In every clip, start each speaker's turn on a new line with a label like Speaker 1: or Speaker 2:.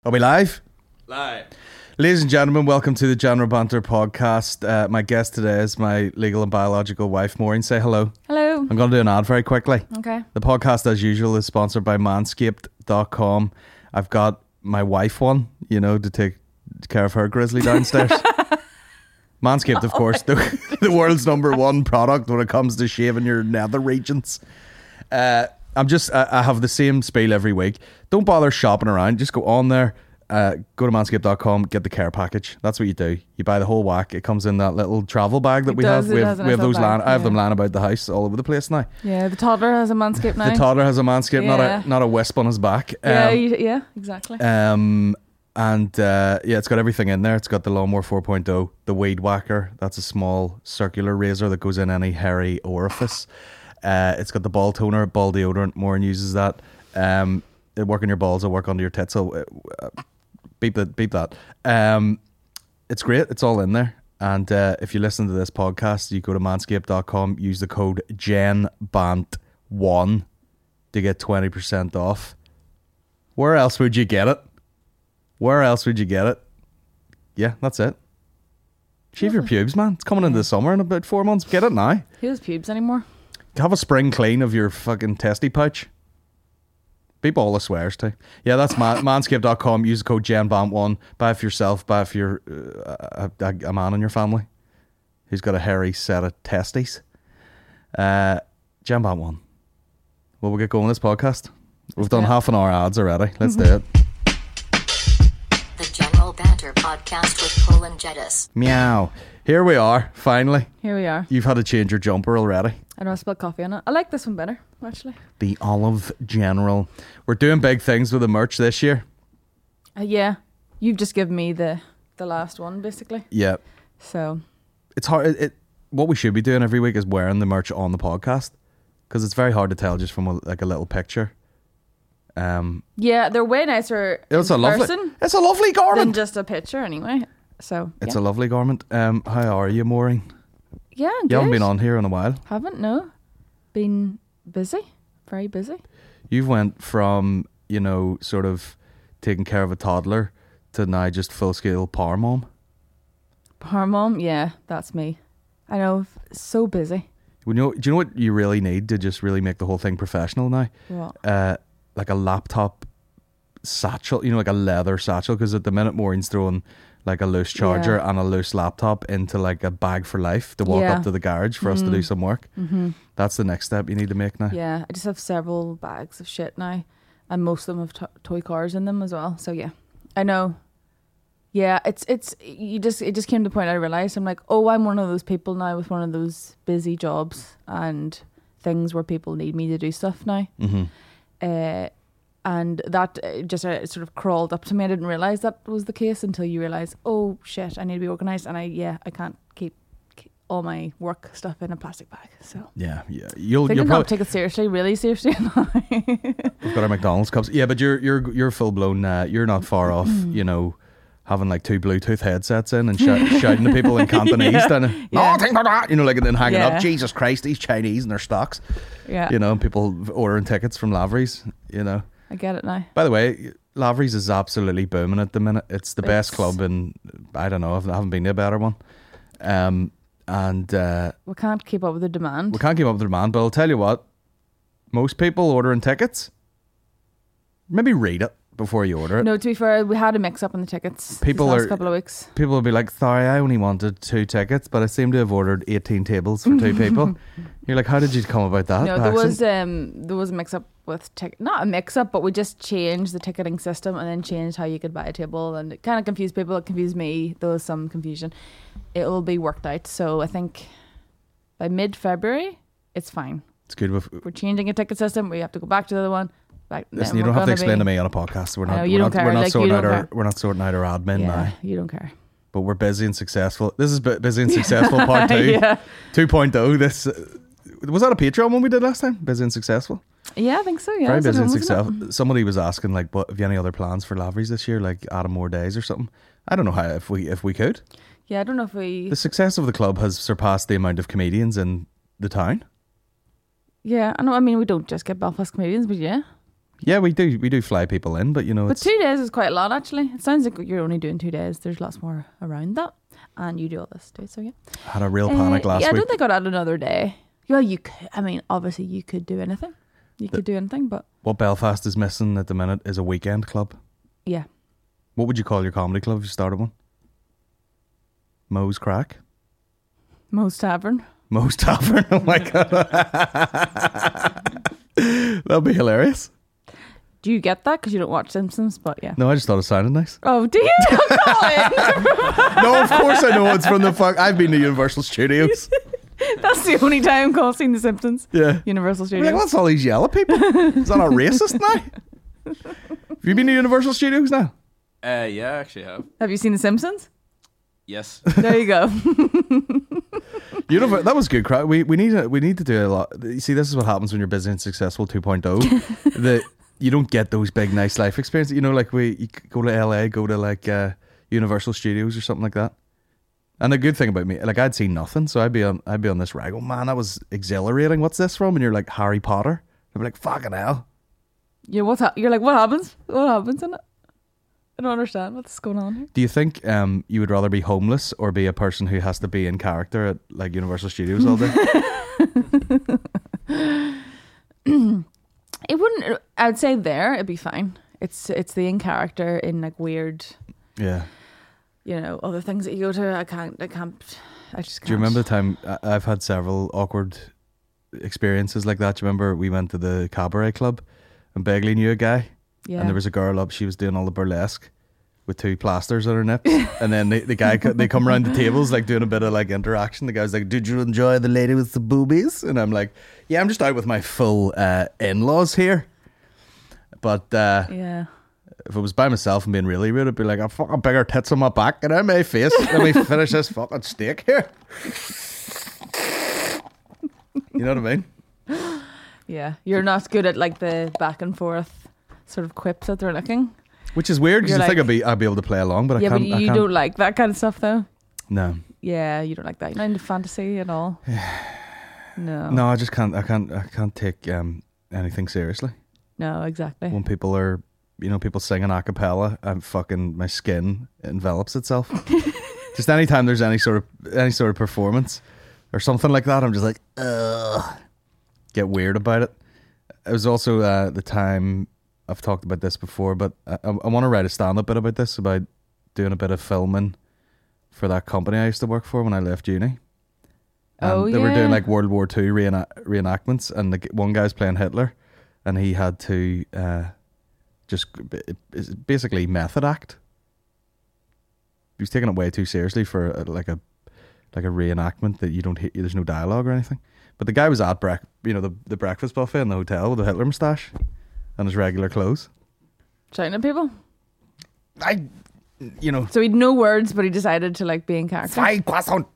Speaker 1: Are we live?
Speaker 2: Live.
Speaker 1: Ladies and gentlemen, welcome to the General Banter podcast. My guest today is my legal and biological wife, Maureen. Say hello.
Speaker 3: Hello.
Speaker 1: I'm going to do an ad very quickly.
Speaker 3: Okay.
Speaker 1: The podcast, as usual, is sponsored by Manscaped.com. I've got my wife one, to take care of her grizzly downstairs. Manscaped, of course, the world's number one product when it comes to shaving your nether regions. I have the same spiel every week. Don't bother shopping around. Just go on there. Go to manscaped.com, get the care package. That's what you do. You buy the whole whack. It comes in that little travel bag that we have. We have those I have them lying about the house all over the place now.
Speaker 3: Yeah, the toddler has a Manscaped now.
Speaker 1: The toddler has a Manscaped, not a wisp on his back.
Speaker 3: Yeah, exactly.
Speaker 1: It's got everything in there. It's got the Lawnmower 4.0, the Weed Whacker. That's a small circular razor that goes in any hairy orifice. It's got the ball toner, ball deodorant. Maureen uses that. It'll work on your balls. It'll work under your tits. So beep that. It's great. It's all in there. And if you listen to this podcast, you go to manscaped.com, use the code GENBANT1 to get 20% off. Where else would you get it? Yeah, that's it. Shave your pubes, man. It's coming into the summer in about 4 months. Get it now.
Speaker 3: Who has pubes anymore?
Speaker 1: Have a spring clean of your fucking testy pouch. Beep all the swears too. Yeah, that's manscaped.com. Use the code GENBANT1. Buy it for yourself. Buy it for your a man in your family who's got a hairy set of testes. GENBANT1. Will we get going with this podcast? We've done half an hour ads already. Let's do it.
Speaker 4: The General Banter podcast with Paul and Jedis.
Speaker 1: Meow. Here we are, finally.
Speaker 3: Here we are.
Speaker 1: You've had to change your jumper already.
Speaker 3: I know I spilled coffee on it. I like this one better, actually.
Speaker 1: The Olive General. We're doing big things with the merch this year.
Speaker 3: Yeah. You've just given me the last one, basically.
Speaker 1: Yeah.
Speaker 3: So.
Speaker 1: It's hard. What we should be doing every week is wearing the merch on the podcast. Because it's very hard to tell just from a little picture.
Speaker 3: Yeah, they're way nicer
Speaker 1: it's
Speaker 3: in
Speaker 1: a
Speaker 3: person
Speaker 1: it's a lovely garment
Speaker 3: than just a picture anyway. So
Speaker 1: it's a lovely garment. How are you, Maureen?
Speaker 3: Yeah, I'm
Speaker 1: You
Speaker 3: good.
Speaker 1: haven't been on here in a while.
Speaker 3: Haven't, no. Been busy. Very busy.
Speaker 1: You've went from, sort of taking care of a toddler to now just full-scale power mom.
Speaker 3: Power mom? Yeah, that's me. I know, so busy.
Speaker 1: Do you know what you really need to just really make the whole thing professional now?
Speaker 3: What?
Speaker 1: Like a laptop satchel, like a leather satchel, because at the minute Maureen's throwing like a loose charger and a loose laptop into like a bag for life to walk up to the garage for us to do some work. Mm-hmm. That's the next step you need to make now.
Speaker 3: Yeah, I just have several bags of shit now, and most of them have toy cars in them as well. So yeah, I know. Yeah, it just came to the point I realised I'm like, oh, I'm one of those people now with one of those busy jobs and things where people need me to do stuff now. Mm-hmm. And that just sort of crawled up to me. I didn't realise that was the case until you realise, oh shit, I need to be organised, and I can't keep all my work stuff in a plastic bag. So
Speaker 1: yeah, you'll
Speaker 3: probably take it seriously, really seriously.
Speaker 1: We've got our McDonald's cups. Yeah, but you're full blown. You're not far off. Having like 2 Bluetooth headsets in and shouting to people in Cantonese, and then hanging up. Jesus Christ, these Chinese and their stocks.
Speaker 3: Yeah,
Speaker 1: and people ordering tickets from Lavery's. I
Speaker 3: get it now.
Speaker 1: By the way, Lavery's is absolutely booming at the minute. It's the best club in, I don't know, I haven't been to a better one.
Speaker 3: We can't keep up with the demand.
Speaker 1: But I'll tell you what, most people ordering tickets, maybe read it before you order it.
Speaker 3: No, to be fair, we had a mix up on the tickets the last couple of weeks.
Speaker 1: People will be like, sorry, I only wanted 2 tickets, but I seem to have ordered 18 tables for 2 people. You're like, how did you come about that?
Speaker 3: No, there was a mix up with not a mix up, but we just changed the ticketing system and then changed how you could buy a table, and it kind of confused people. It confused me. There was some confusion. It will be worked out. So I think by mid-February, it's fine.
Speaker 1: It's good.
Speaker 3: We're changing a ticket system. We have to go back to the other one.
Speaker 1: Listen, you don't have to explain to me on a podcast. We're not sorting out our admin now.
Speaker 3: You don't care.
Speaker 1: But we're busy and successful. This is busy and successful part 2. Yeah. 2.0. This was that a Patreon one we did last time? Busy and successful.
Speaker 3: Yeah, I think so. Yeah,
Speaker 1: very busy and successful. Somebody was asking like, "What have you any other plans for Lavery's this year? Like adding more days or something?" I don't know how if we could.
Speaker 3: Yeah, I don't know if we.
Speaker 1: The success of the club has surpassed the amount of comedians in the town.
Speaker 3: Yeah, I know. I mean, we don't just get Belfast comedians, but yeah.
Speaker 1: Yeah, we do fly people in, but
Speaker 3: But
Speaker 1: it's
Speaker 3: 2 days is quite a lot, actually. It sounds like you're only doing 2 days. There's lots more around that. And you do all this too, so yeah.
Speaker 1: I had a real panic last
Speaker 3: yeah, I
Speaker 1: week.
Speaker 3: don't think I'd add another day. Well, you could. I mean, obviously you could do anything. You could do anything, but
Speaker 1: What Belfast is missing at the minute is a weekend club.
Speaker 3: yeah.
Speaker 1: What would you call your comedy club if you started one? Moe's Crack?
Speaker 3: Moe's Tavern.
Speaker 1: Moe's Tavern? Oh my God. That'd be hilarious.
Speaker 3: Do you get that? Because you don't watch Simpsons, but yeah.
Speaker 1: No, I just thought it sounded nice.
Speaker 3: Oh, do you? Colin!
Speaker 1: No, of course I know it's from the fuck. I've been to Universal Studios.
Speaker 3: That's the only time Cole's seen The Simpsons.
Speaker 1: Yeah.
Speaker 3: Universal
Speaker 1: I'm
Speaker 3: Studios.
Speaker 1: like, what's all these yellow people? Is that not racist now? Have you been to Universal Studios now?
Speaker 2: Yeah, I actually have.
Speaker 3: Have you seen The Simpsons?
Speaker 2: Yes.
Speaker 3: There you go.
Speaker 1: That was good crowd. We need to do a lot. You see, this is what happens when you're busy and successful 2.0. That you don't get those big nice life experiences. You know, like you go to LA, go to like Universal Studios or something like that. And the good thing about me, like I'd seen nothing, so I'd be on this rag. Oh man, that was exhilarating. What's this from? And you're like Harry Potter. I'd be like, fucking hell.
Speaker 3: Yeah, you're like, what happens? What happens in it? I don't understand what's going on here.
Speaker 1: Do you think you would rather be homeless or be a person who has to be in character at like Universal Studios all day?
Speaker 3: It wouldn't. I would say there it'd be fine. It's the in character in like weird,
Speaker 1: Yeah.
Speaker 3: Other things that you go to. I just can't.
Speaker 1: Do you remember the time I've had several awkward experiences like that? Do you remember we went to the cabaret club and Begley knew a guy?
Speaker 3: Yeah.
Speaker 1: And there was a girl up, she was doing all the burlesque with 2 plasters on her nips. And then the guy, they come around the tables like doing a bit of like interaction. The guy's like, did you enjoy the lady with the boobies? And I'm like, yeah, I'm just out with my full in-laws here. But
Speaker 3: Yeah.
Speaker 1: if it was by myself and being really rude, I'd be like, I've fucking bigger tits on my back and on my face. Let me finish this fucking steak here. You know what I mean?
Speaker 3: Yeah. You're not good at like the back and forth sort of quips that they're looking.
Speaker 1: Which is weird because
Speaker 3: You're
Speaker 1: I think
Speaker 3: like-
Speaker 1: I'd be able to play along, but
Speaker 3: Yeah,
Speaker 1: I can't.
Speaker 3: but
Speaker 1: I
Speaker 3: you
Speaker 1: can't.
Speaker 3: don't like that kind of stuff though.
Speaker 1: No.
Speaker 3: Yeah, you don't like that. You're not into fantasy at all. No.
Speaker 1: No, I just can't. I can't take anything seriously.
Speaker 3: No, exactly.
Speaker 1: When people are, people singing a cappella, my skin envelops itself. Just anytime there's any sort of performance or something like that, I'm just like, ugh. Get weird about it. It was also the time, I've talked about this before, but I want to write a stand-up bit about this, about doing a bit of filming for that company I used to work for when I left uni. They were doing like World War II reenactments, and one guy's playing Hitler, and he had to just basically method act. He was taking it way too seriously for like a reenactment that you don't hit. There's no dialogue or anything. But the guy was at the breakfast buffet in the hotel with a Hitler moustache and his regular clothes.
Speaker 3: Shouting at people.
Speaker 1: So
Speaker 3: So he'd no words, but he decided to like be in character.
Speaker 1: Zwei Croissant,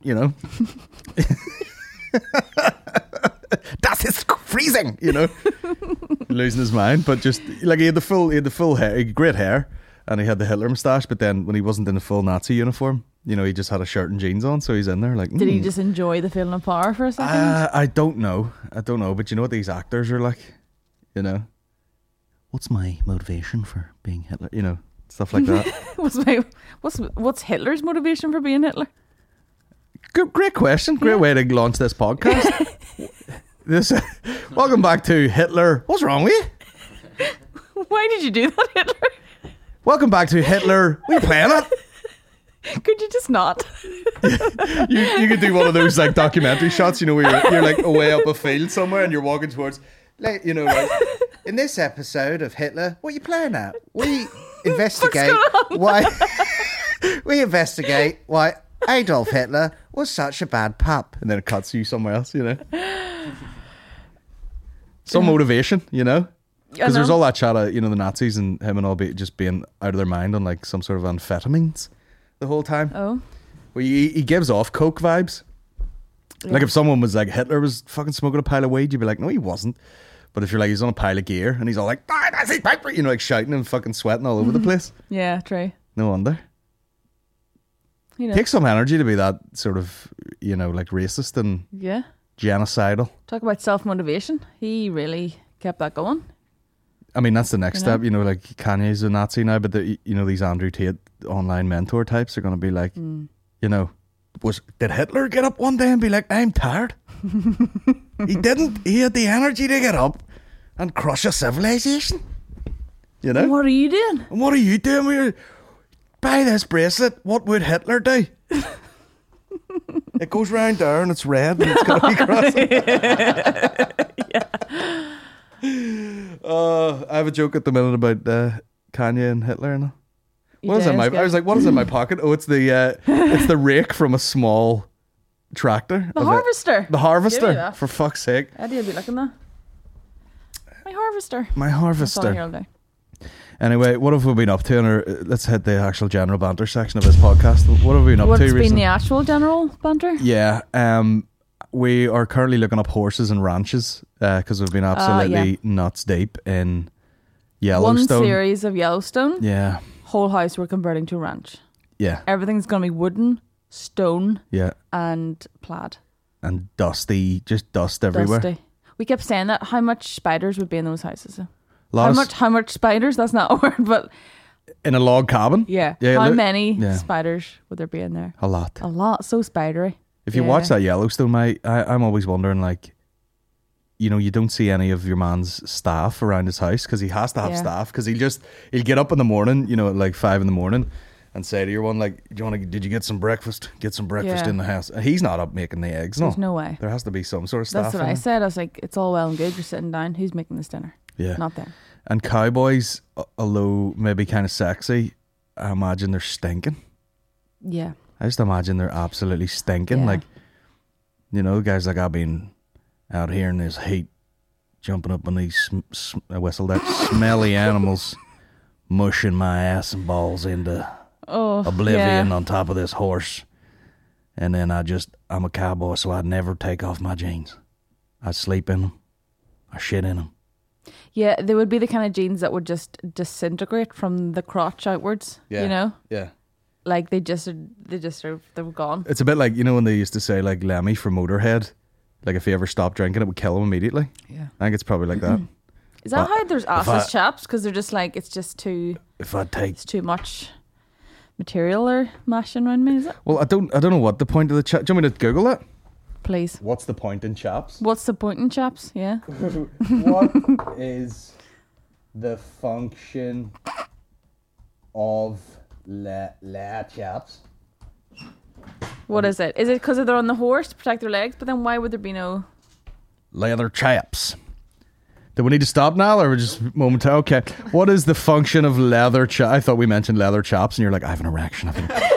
Speaker 1: Das ist freezing, losing his mind. But just like he had the full hair, he had great hair, and he had the Hitler moustache. But then when he wasn't in the full Nazi uniform, he just had a shirt and jeans on. So he's in there like.
Speaker 3: Did he just enjoy the feeling of power for a second?
Speaker 1: I don't know. But you know what these actors are like, What's my motivation for being Hitler? Stuff like that.
Speaker 3: What's Hitler's motivation for being Hitler?
Speaker 1: Great question. Great way to launch this podcast. Welcome back to Hitler. What's wrong with you?
Speaker 3: Why did you do that, Hitler?
Speaker 1: Welcome back to Hitler. We're playing it.
Speaker 3: Could you just not?
Speaker 1: You could do one of those like documentary shots, where you're like away up a field somewhere and you're walking towards, like, in this episode of Hitler, what are you playing at? We investigate why Adolf Hitler was such a bad pup, and then it cuts you somewhere else, Some motivation, because there's all that chat of, the Nazis and him and all just being out of their mind on like some sort of amphetamines the whole time.
Speaker 3: Oh.
Speaker 1: Well, he gives off coke vibes.
Speaker 3: Yeah.
Speaker 1: Like if someone was like, Hitler was fucking smoking a pile of weed, you'd be like, no, he wasn't. But if you're like, he's on a pile of gear and he's all like, Nazi piper, like shouting and fucking sweating all over the place.
Speaker 3: Yeah, true.
Speaker 1: No wonder. Takes some energy to be that sort of, like racist and
Speaker 3: Yeah.
Speaker 1: genocidal.
Speaker 3: Talk about self-motivation. He really kept that going.
Speaker 1: I mean, that's the next
Speaker 3: You know?
Speaker 1: step. You know, like Kanye's a Nazi now, but these Andrew Tate online mentor types are going to be like, you know, did Hitler get up one day and be like, I'm tired? He didn't. He had the energy to get up and crush a civilization. You know?
Speaker 3: What are you doing?
Speaker 1: And what are you doing with your... Buy this bracelet. What would Hitler do? It goes round there and it's red and it's going to be crossing. I have a joke at the minute about Kanye and Hitler. And what is in my? I was like, what is in my pocket? Oh, it's the rake from a small tractor.
Speaker 3: The harvester.
Speaker 1: The
Speaker 3: Give me
Speaker 1: harvester.
Speaker 3: that.
Speaker 1: For fuck's sake.
Speaker 3: Eddie will be looking at my harvester.
Speaker 1: My
Speaker 3: That's all
Speaker 1: harvester.
Speaker 3: here all day.
Speaker 1: Anyway, what have we been up to? Let's hit the actual general banter section of this podcast. What have we been up
Speaker 3: What's
Speaker 1: to
Speaker 3: been
Speaker 1: recently?
Speaker 3: the actual general banter?
Speaker 1: Yeah, we are currently looking up horses and ranches because we've been absolutely nuts deep in Yellowstone.
Speaker 3: One series of Yellowstone.
Speaker 1: Yeah,
Speaker 3: Whole house we're converting to a ranch.
Speaker 1: yeah,
Speaker 3: Everything's going to be wooden, stone,
Speaker 1: yeah,
Speaker 3: and plaid.
Speaker 1: and dusty, just dust everywhere.
Speaker 3: Dusty. We kept saying that. How much spiders would be in those houses?
Speaker 1: Lot of
Speaker 3: How much spiders? That's not a word, but
Speaker 1: in a log cabin.
Speaker 3: yeah.
Speaker 1: Yeah,
Speaker 3: How
Speaker 1: look-
Speaker 3: many
Speaker 1: yeah.
Speaker 3: spiders would there be in there?
Speaker 1: A lot.
Speaker 3: A lot. So spidery.
Speaker 1: If you
Speaker 3: Yeah.
Speaker 1: watch that Yellowstone, mate, I'm always wondering, like, you know, you don't see any of your man's staff around his house because he has to have
Speaker 3: Yeah.
Speaker 1: staff because he'll get up in the morning, you know, at like 5 in the morning and say to your one, like, did you get some breakfast? Get some breakfast
Speaker 3: Yeah.
Speaker 1: in the house. And he's not up making the eggs,
Speaker 3: There's no way.
Speaker 1: There has to be some sort of staff.
Speaker 3: That's what
Speaker 1: in
Speaker 3: I
Speaker 1: it.
Speaker 3: said. I was like, it's all well and good. You're sitting down. Who's making this dinner?
Speaker 1: Yeah.
Speaker 3: Not them.
Speaker 1: And cowboys, although maybe kind of sexy, I imagine they're stinking.
Speaker 3: Yeah.
Speaker 1: I just imagine they're absolutely stinking.
Speaker 3: Yeah.
Speaker 1: Like, you know, guys like I've been out here in this heat, jumping up on these I whistled that smelly animals, mushing my ass and balls into
Speaker 3: Oh,
Speaker 1: oblivion
Speaker 3: yeah.
Speaker 1: on top of this horse. And then I'm a cowboy, so I'd never take off my jeans. I'd sleep in them. I shit in them.
Speaker 3: Yeah, they would be the kind of jeans that would just disintegrate from the crotch outwards.
Speaker 1: Yeah.
Speaker 3: You know,
Speaker 1: Yeah.
Speaker 3: like they're gone.
Speaker 1: It's a bit like, you know, when they used to say, like, Lemmy from Motorhead, like, if he ever stopped drinking, it would kill him immediately.
Speaker 3: Yeah.
Speaker 1: I think it's probably like that.
Speaker 3: Is that
Speaker 1: But
Speaker 3: how there's assless chaps? Because they're just like, it's too much material they're mashing around me. Is it?
Speaker 1: Well, I don't know what the point of the chap. Do you want me to Google it?
Speaker 3: Please.
Speaker 1: What's the point in chaps?
Speaker 3: What's the point in chaps? Yeah.
Speaker 1: What is the function of la chaps?
Speaker 3: What is it? Is it because they're on the horse to protect their legs? But then why would there be no?
Speaker 1: Leather chaps. Do we need to stop now, or we're just momentary? Okay. What is the function of leather chaps? I thought we mentioned leather chaps, and you're like, I have an erection.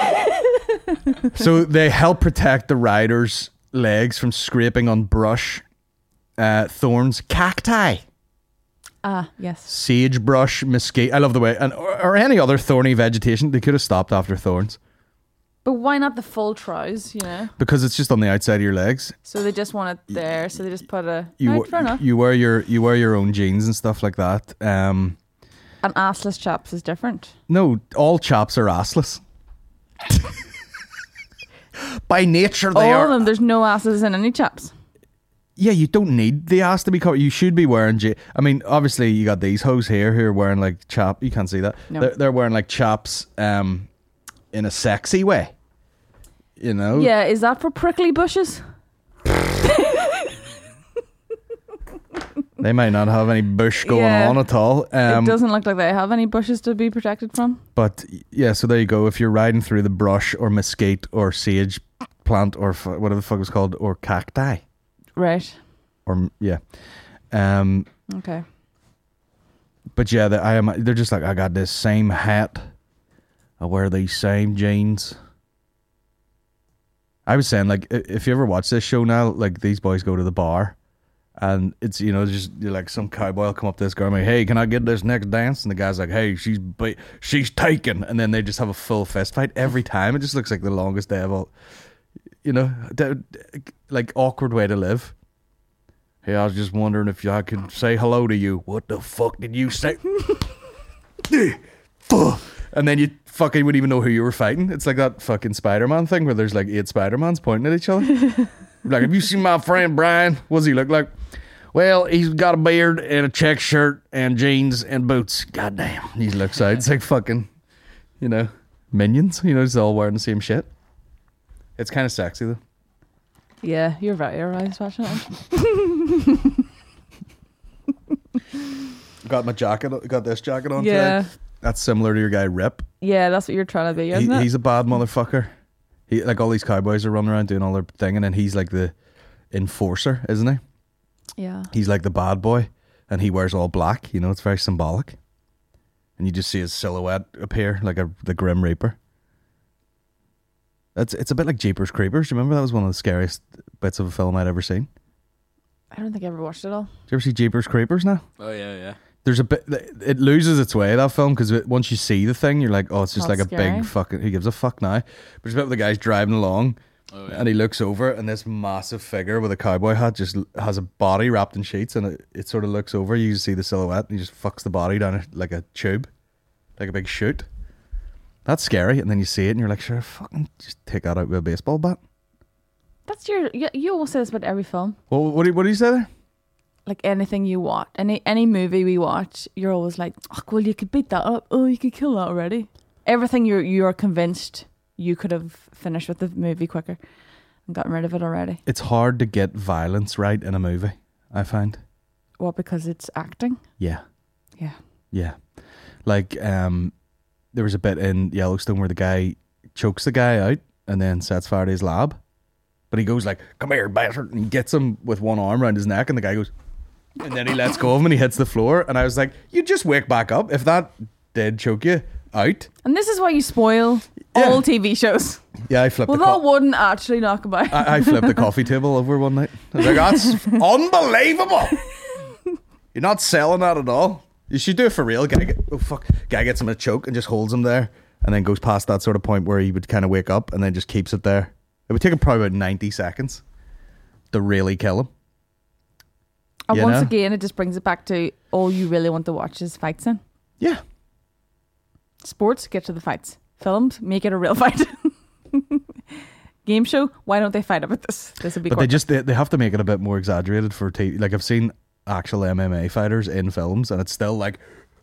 Speaker 1: So they help protect the rider's legs from scraping on brush, thorns, cacti,
Speaker 3: Ah, yes.
Speaker 1: sagebrush, mesquite. I love the way, or any other thorny vegetation. They could have stopped after thorns
Speaker 3: But why not the full trouse? You know.
Speaker 1: because it's just on the outside of your legs.
Speaker 3: So they just want it there. So they just put a.
Speaker 1: You
Speaker 3: Right, fair enough.
Speaker 1: you wear your own jeans and stuff like that.
Speaker 3: And assless chaps is different.
Speaker 1: No, all chaps are assless. By nature, they
Speaker 3: All
Speaker 1: are.
Speaker 3: of them. There's no asses in any chaps.
Speaker 1: Yeah, you don't need the ass to be covered. You should be wearing. I mean, obviously, you got these hoes here who are wearing like chap. You can't see that.
Speaker 3: No.
Speaker 1: They're wearing like chaps, in a sexy way. You know.
Speaker 3: Yeah, is that for prickly bushes?
Speaker 1: They might not have any bush going
Speaker 3: Yeah.
Speaker 1: on at all.
Speaker 3: It doesn't look like they have any bushes to be protected from.
Speaker 1: But yeah, so there you go. If you're riding through the brush or mesquite or sage plant or whatever the fuck it's called, or cacti,
Speaker 3: Right.
Speaker 1: or yeah,
Speaker 3: Okay.
Speaker 1: but yeah, they're just like, I got this same hat, I wear these same jeans. I was saying, like, if you ever watch this show now, like, these boys go to the bar, and it's, you know, just you're like, some cowboy will come up to this girl and be, hey, can I get this next dance? And the guy's like, hey, she's taken, and then they just have a full fist fight every time. It just looks like the longest day of all, you know, like, awkward way to live. Hey, I was just wondering if I could say hello to you. What the fuck did you say? And then you fucking wouldn't even know who you were fighting. It's like that fucking Spider-Man thing where there's like 8 Spider-Mans pointing at each other. Like, have you seen my friend Brian? What does he look like? Well, he's got a beard and a check shirt and jeans and boots. Goddamn. He looks out. It's like fucking, minions. Just all wearing the same shit. It's kind of sexy, though.
Speaker 3: Yeah, you're right. I was watching it.
Speaker 1: Got my jacket. Got this jacket on
Speaker 3: Yeah.
Speaker 1: today. That's similar to your guy, Rip.
Speaker 3: Yeah, that's what you're trying to be, isn't it?
Speaker 1: He's a bad motherfucker. He like all these cowboys are running around doing all their thing, and then he's like the enforcer, isn't he?
Speaker 3: Yeah.
Speaker 1: He's like the bad boy, and he wears all black. It's very symbolic. And you just see his silhouette appear like the Grim Reaper. It's a bit like Jeepers Creepers. Do you remember that was one of the scariest bits of a film I'd ever seen?
Speaker 3: I don't think I ever watched it all.
Speaker 1: Do you ever see Jeepers Creepers now?
Speaker 2: Oh yeah, yeah.
Speaker 1: There's a bit, it loses its way, that film, because once you see the thing, you're like, oh, it's just
Speaker 3: Not
Speaker 1: like
Speaker 3: scary.
Speaker 1: a big fucking, who gives a fuck now? But there's a bit where the guy's driving along,
Speaker 2: Oh, yeah.
Speaker 1: and he looks over, and this massive figure with a cowboy hat just has a body wrapped in sheets, and it sort of looks over, you see the silhouette, and he just fucks the body down like a tube, like a big chute. That's scary, and then you see it, and you're like, sure, fucking just take that out with a baseball bat.
Speaker 3: That's you always say this about every film.
Speaker 1: Well, what do you say there?
Speaker 3: Like anything you watch, any movie we watch, you're always like, oh, well, you could beat that up. Oh, you could kill that already. Everything you're convinced you could have finished with the movie quicker and gotten rid of it already.
Speaker 1: It's hard to get violence right in a movie, I find.
Speaker 3: Well, because it's acting.
Speaker 1: Yeah.
Speaker 3: Yeah.
Speaker 1: Yeah. Like, there was a bit in Yellowstone where the guy chokes the guy out and then sets fire to his lab. But he goes like, come here, bastard. And he gets him with one arm around his neck, and the guy goes, and then he lets go of him and he hits the floor. And I was like, you just wake back up. If that did choke you out.
Speaker 3: And this is why you spoil
Speaker 1: Yeah.
Speaker 3: all TV shows.
Speaker 1: Yeah, I flipped
Speaker 3: Well,
Speaker 1: the
Speaker 3: that wouldn't actually knock about.
Speaker 1: I flipped the coffee table over one night. I was like, that's unbelievable. You're not selling that at all. You should do it for real. Guy gets him a choke and just holds him there, and then goes past that sort of point where he would kind of wake up and then just keeps it there. It would take him probably about 90 seconds to really kill him.
Speaker 3: And
Speaker 1: You
Speaker 3: once
Speaker 1: know?
Speaker 3: again, it just brings it back to all you really want to watch is fights in.
Speaker 1: Yeah.
Speaker 3: Sports, get to the fights. Films, make it a real fight. Game show, why don't they fight about this? This would be
Speaker 1: But
Speaker 3: quicker.
Speaker 1: they have to make it a bit more exaggerated for TV. Like, I've seen actual MMA fighters in films, and it's still like.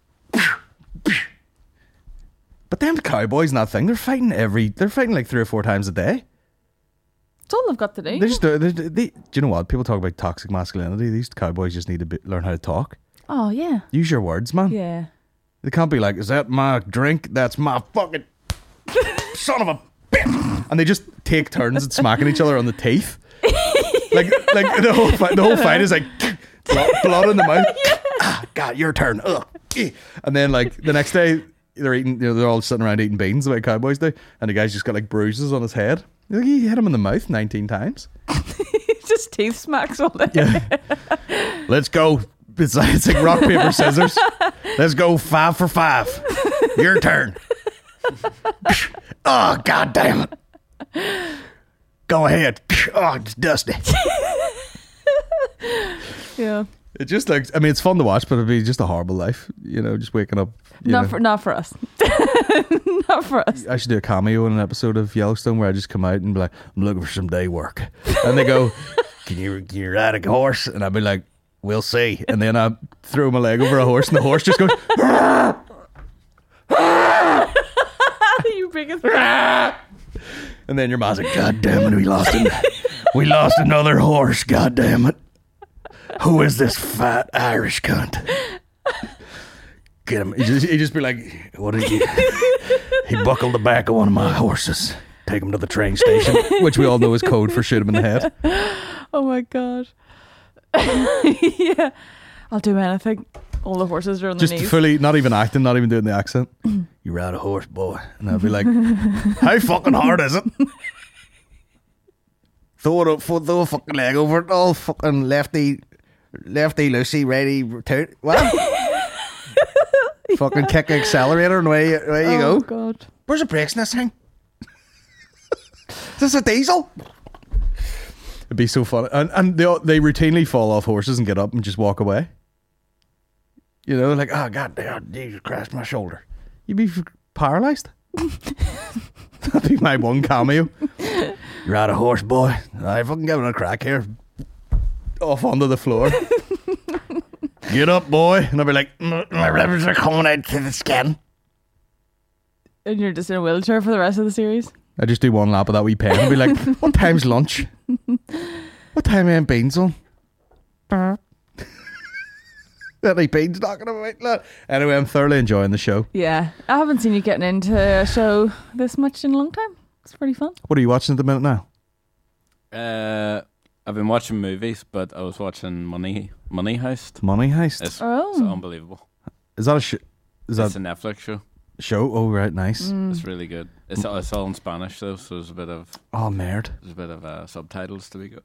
Speaker 1: But them cowboys and that thing, they're fighting like 3 or 4 times a day.
Speaker 3: It's all they've got to do.
Speaker 1: They just do you know what? People talk about toxic masculinity. These cowboys just need to learn how to talk.
Speaker 3: Oh, yeah.
Speaker 1: Use your words, man.
Speaker 3: Yeah.
Speaker 1: They can't be like, is that my drink? That's my fucking son of a bitch. And they just take turns at smacking each other on the teeth. like the whole fight is like blood in the mouth. Ah, God, your turn. Ugh. And then like the next day they're eating. They're all sitting around eating beans the way cowboys do, and the guy's just got like bruises on his head. Like, he hit him in the mouth 19 times.
Speaker 3: Just teeth smacks all day.
Speaker 1: Yeah. Let's go. It's like rock, paper, scissors. Let's go 5 for 5. Your turn. Oh, God damn it. Go ahead. Oh, it's dusty.
Speaker 3: Yeah.
Speaker 1: It just like, I mean, it's fun to watch, but it'd be just a horrible life. Just waking up.
Speaker 3: Not for us. Not for us.
Speaker 1: I should do a cameo in an episode of Yellowstone where I just come out and be like, I'm looking for some day work. And they go, can you ride a horse? And I'd be like, we'll see. And then I throw my leg over a horse and the horse just goes,
Speaker 3: You biggest.
Speaker 1: and then your mom's like, God damn it, we lost another horse, God damn it. Who is this fat Irish cunt? Get him. He just be like, what did you? He buckled the back of one of my horses. Take him to the train station, which we all know is code for shoot him in the head.
Speaker 3: Oh my god. Yeah. I'll do anything. All the horses are on their
Speaker 1: Just
Speaker 3: knees.
Speaker 1: fully, not even acting, not even doing the accent. You ride a horse, boy. And I'll be like, how fucking hard is it? Throw a fucking leg over it, all fucking lefty loosey, ready, turn. What? Fucking kick the accelerator and away you
Speaker 3: Oh
Speaker 1: go.
Speaker 3: god.
Speaker 1: Where's the brakes in this thing? Is this a diesel? It'd be so funny. And they routinely fall off horses and get up and just walk away. Like, oh, God damn, Jesus Christ, my shoulder. You'd be paralyzed. That'd be my one cameo. You're out a horse, boy. I fucking give it a crack here. Off onto the floor. get up, boy. And I'll be like, my ribs are coming out to the skin.
Speaker 3: And you're just in a wheelchair for the rest of the series.
Speaker 1: I just do one lap of that wee pen. I'll be like, what time's lunch? What time are beans on? Any beans knocking about that? Anyway, I'm thoroughly enjoying the show.
Speaker 3: Yeah, I haven't seen you getting into a show this much in a long time. It's pretty fun.
Speaker 1: What are you watching at the minute now?
Speaker 2: I've been watching movies, but I was watching Money Heist.
Speaker 1: Money Heist.
Speaker 2: It's
Speaker 3: Oh.
Speaker 2: unbelievable.
Speaker 1: Is that a is
Speaker 2: It's
Speaker 1: that
Speaker 2: a Netflix show.
Speaker 1: show? Oh, right, nice.
Speaker 2: It's really good. It's all in Spanish though, so there's a bit of
Speaker 1: Oh, merd.
Speaker 2: subtitles to be good.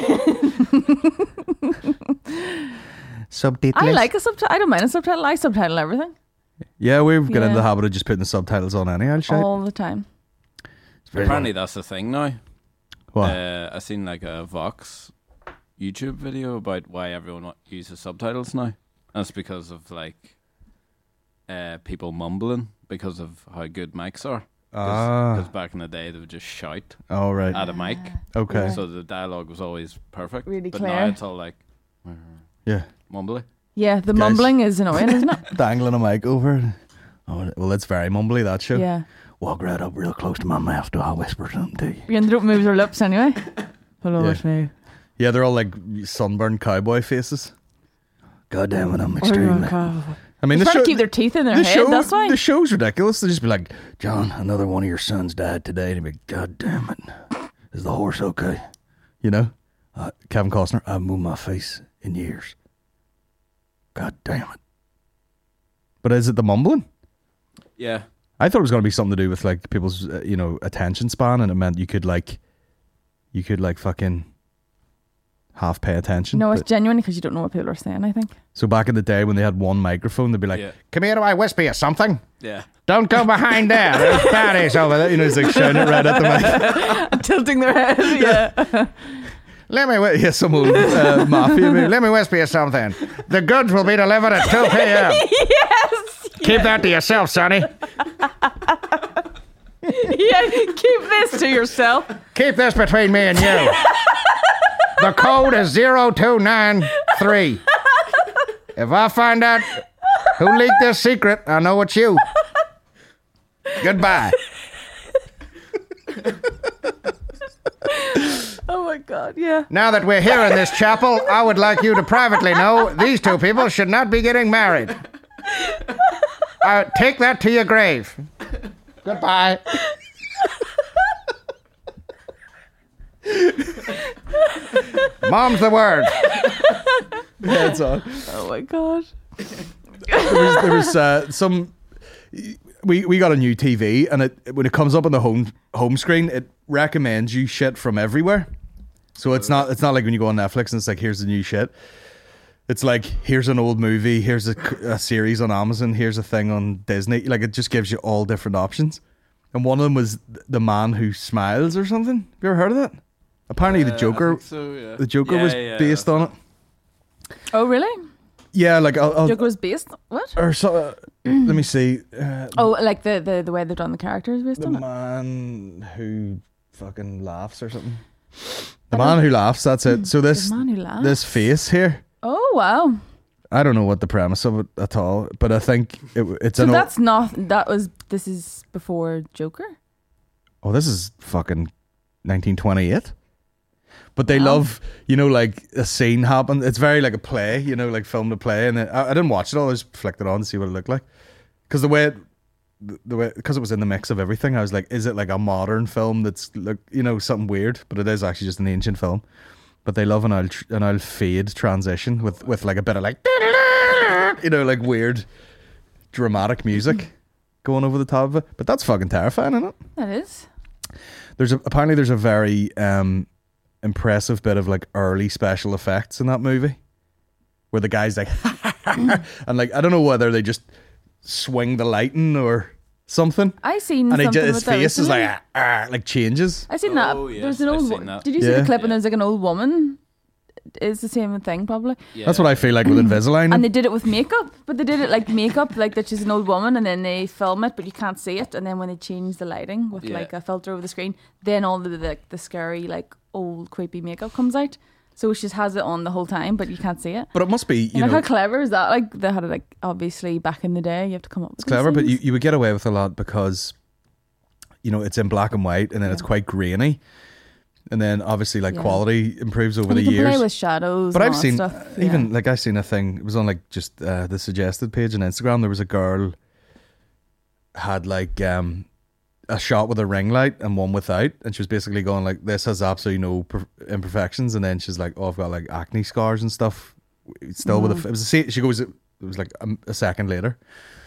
Speaker 1: Subtitles.
Speaker 3: I like a subtitle. I don't mind a subtitle. I subtitle everything
Speaker 1: Yeah, we've got
Speaker 3: Yeah.
Speaker 1: into the habit of just putting the subtitles on anyhow.
Speaker 3: all the time.
Speaker 2: Apparently that's the thing now.
Speaker 1: What?
Speaker 2: I seen like a Vox YouTube video about why everyone uses subtitles now. And it's because of like people mumbling because of how good mics are. Because back in the day they would just shout
Speaker 1: Oh, right.
Speaker 2: at a mic,
Speaker 1: Okay.
Speaker 2: so the dialogue was always perfect.
Speaker 3: Really
Speaker 2: but
Speaker 3: clear.
Speaker 2: now it's all like
Speaker 1: Yeah.
Speaker 2: mumbly.
Speaker 3: Yeah, the
Speaker 1: Guys.
Speaker 3: mumbling is annoying, isn't it?
Speaker 1: Dangling a mic over. Oh, well, it's very mumbly, that show.
Speaker 3: Yeah.
Speaker 1: Walk right up real close to my mouth till I whisper something to you.
Speaker 3: You don't move their lips anyway. Hello,
Speaker 1: Yeah.
Speaker 3: it's me.
Speaker 1: Yeah, they're all like sunburned cowboy faces. God damn it, I'm extremely... I mean,
Speaker 3: They're
Speaker 1: the
Speaker 3: trying
Speaker 1: show,
Speaker 3: to keep their teeth in their
Speaker 1: the
Speaker 3: head,
Speaker 1: show,
Speaker 3: that's why.
Speaker 1: the show's ridiculous. They just be like, John, another one of your sons died today. And he'd be, God damn it. Is the horse okay? You know? Kevin Costner, I haven't moved my face in years. God damn it. But is it the mumbling?
Speaker 2: Yeah.
Speaker 1: I thought it was going to be something to do with like people's, attention span, and it meant you could fucking half pay attention.
Speaker 3: No, it's
Speaker 1: But-
Speaker 3: genuine because you don't know what people are saying, I think.
Speaker 1: so back in the day when they had one microphone, they'd be like,
Speaker 2: Yeah.
Speaker 1: come here, do I whisper you something?
Speaker 2: Yeah.
Speaker 1: Don't go behind there. There's baddies over there. It's like shouting it right at the mic.
Speaker 3: Tilting their head, yeah.
Speaker 1: Let me, some old mafia movie. Let me whisper you something. The goods will be delivered at 2 p.m.
Speaker 3: Yes!
Speaker 1: Keep that to yourself, sonny.
Speaker 3: Yeah, keep this to yourself.
Speaker 1: Keep this between me and you. The code is 0293. If I find out who leaked this secret, I know it's you. Goodbye.
Speaker 3: Oh my God, yeah.
Speaker 1: Now that we're here in this chapel, I would like you to privately know these two people should not be getting married. Take that to your grave. Goodbye. Mom's the word. That's all.
Speaker 3: Oh my God.
Speaker 1: There was some. We got a new TV, and when it comes up on the home screen, it recommends you shit from everywhere. So it's not like when you go on Netflix and it's like, here's the new shit. It's like, here's an old movie, here's a series on Amazon, here's a thing on Disney. Like, it just gives you all different options. And one of them was The Man Who Smiles or something. Have you ever heard of that? Apparently the Joker,
Speaker 2: I think so, yeah.
Speaker 1: the Joker was based on it.
Speaker 3: Oh, really?
Speaker 1: Yeah, like I'll
Speaker 3: Joker was based... What?
Speaker 1: or so. Let me see.
Speaker 3: Oh, like the way they've done the characters based
Speaker 1: The
Speaker 3: on it?
Speaker 1: Man Who Fucking Laughs or something. The Man Who Laughs. That's it. So this
Speaker 3: The Man Who Laughs?
Speaker 1: this face here.
Speaker 3: Oh, wow.
Speaker 1: I don't know what the premise of it at all, but I think it's
Speaker 3: So
Speaker 1: an.
Speaker 3: that's not... This is before Joker?
Speaker 1: Oh, this is fucking 1928. But they
Speaker 3: Wow.
Speaker 1: love, like a scene happen. It's very like a play, like filmed a play. And I didn't watch it all. I just flicked it on to see what it looked like. Because because it was in the mix of everything, I was like, is it like a modern film that's something weird? But it is actually just an ancient film. But they love an old fade transition with like a bit of like, like weird dramatic music going over the top of it. But that's fucking terrifying, isn't it?
Speaker 3: That is.
Speaker 1: Apparently there's a very impressive bit of like early special effects in that movie where the guy's like and like I don't know whether they just swing the lighting or something,
Speaker 3: I seen
Speaker 1: and
Speaker 3: something
Speaker 1: his
Speaker 3: with that
Speaker 1: face is
Speaker 3: recently.
Speaker 1: like changes.
Speaker 3: I seen that.
Speaker 2: Oh, yes,
Speaker 3: There's an
Speaker 2: I've
Speaker 3: old.
Speaker 2: seen that.
Speaker 3: Did you see
Speaker 1: Yeah.
Speaker 3: the clip? And there's like an old woman. It's the same thing, probably.
Speaker 2: Yeah.
Speaker 1: That's what I feel like with Invisalign.
Speaker 3: And they did it with makeup, but they did it like makeup, like that she's an old woman, and then they film it, but you can't see it. And then when they change the lighting with
Speaker 2: Yeah.
Speaker 3: like a filter over the screen, then all the scary like old creepy makeup comes out. So she just has it on the whole time, but you can't see it.
Speaker 1: But it must be, you
Speaker 3: Like
Speaker 1: know,
Speaker 3: how clever is that? Like they had it like obviously back in the day. You have to come up with
Speaker 1: it's clever,
Speaker 3: these
Speaker 1: but
Speaker 3: things.
Speaker 1: you would get away with a lot because, you know, it's in black and white and then it's quite grainy. And then obviously like
Speaker 3: Yeah.
Speaker 1: quality improves over
Speaker 3: And
Speaker 1: the
Speaker 3: you can
Speaker 1: years.
Speaker 3: play with shadows.
Speaker 1: But
Speaker 3: and
Speaker 1: I've
Speaker 3: all
Speaker 1: seen,
Speaker 3: that stuff.
Speaker 1: even like I seen a thing, it was on like just the suggested page on Instagram. There was a girl had like a shot with a ring light and one without, and she was basically going like, this has absolutely no imperfections, and then she's like, oh, I've got like acne scars and stuff still with it was the same, she goes, it was like a second later.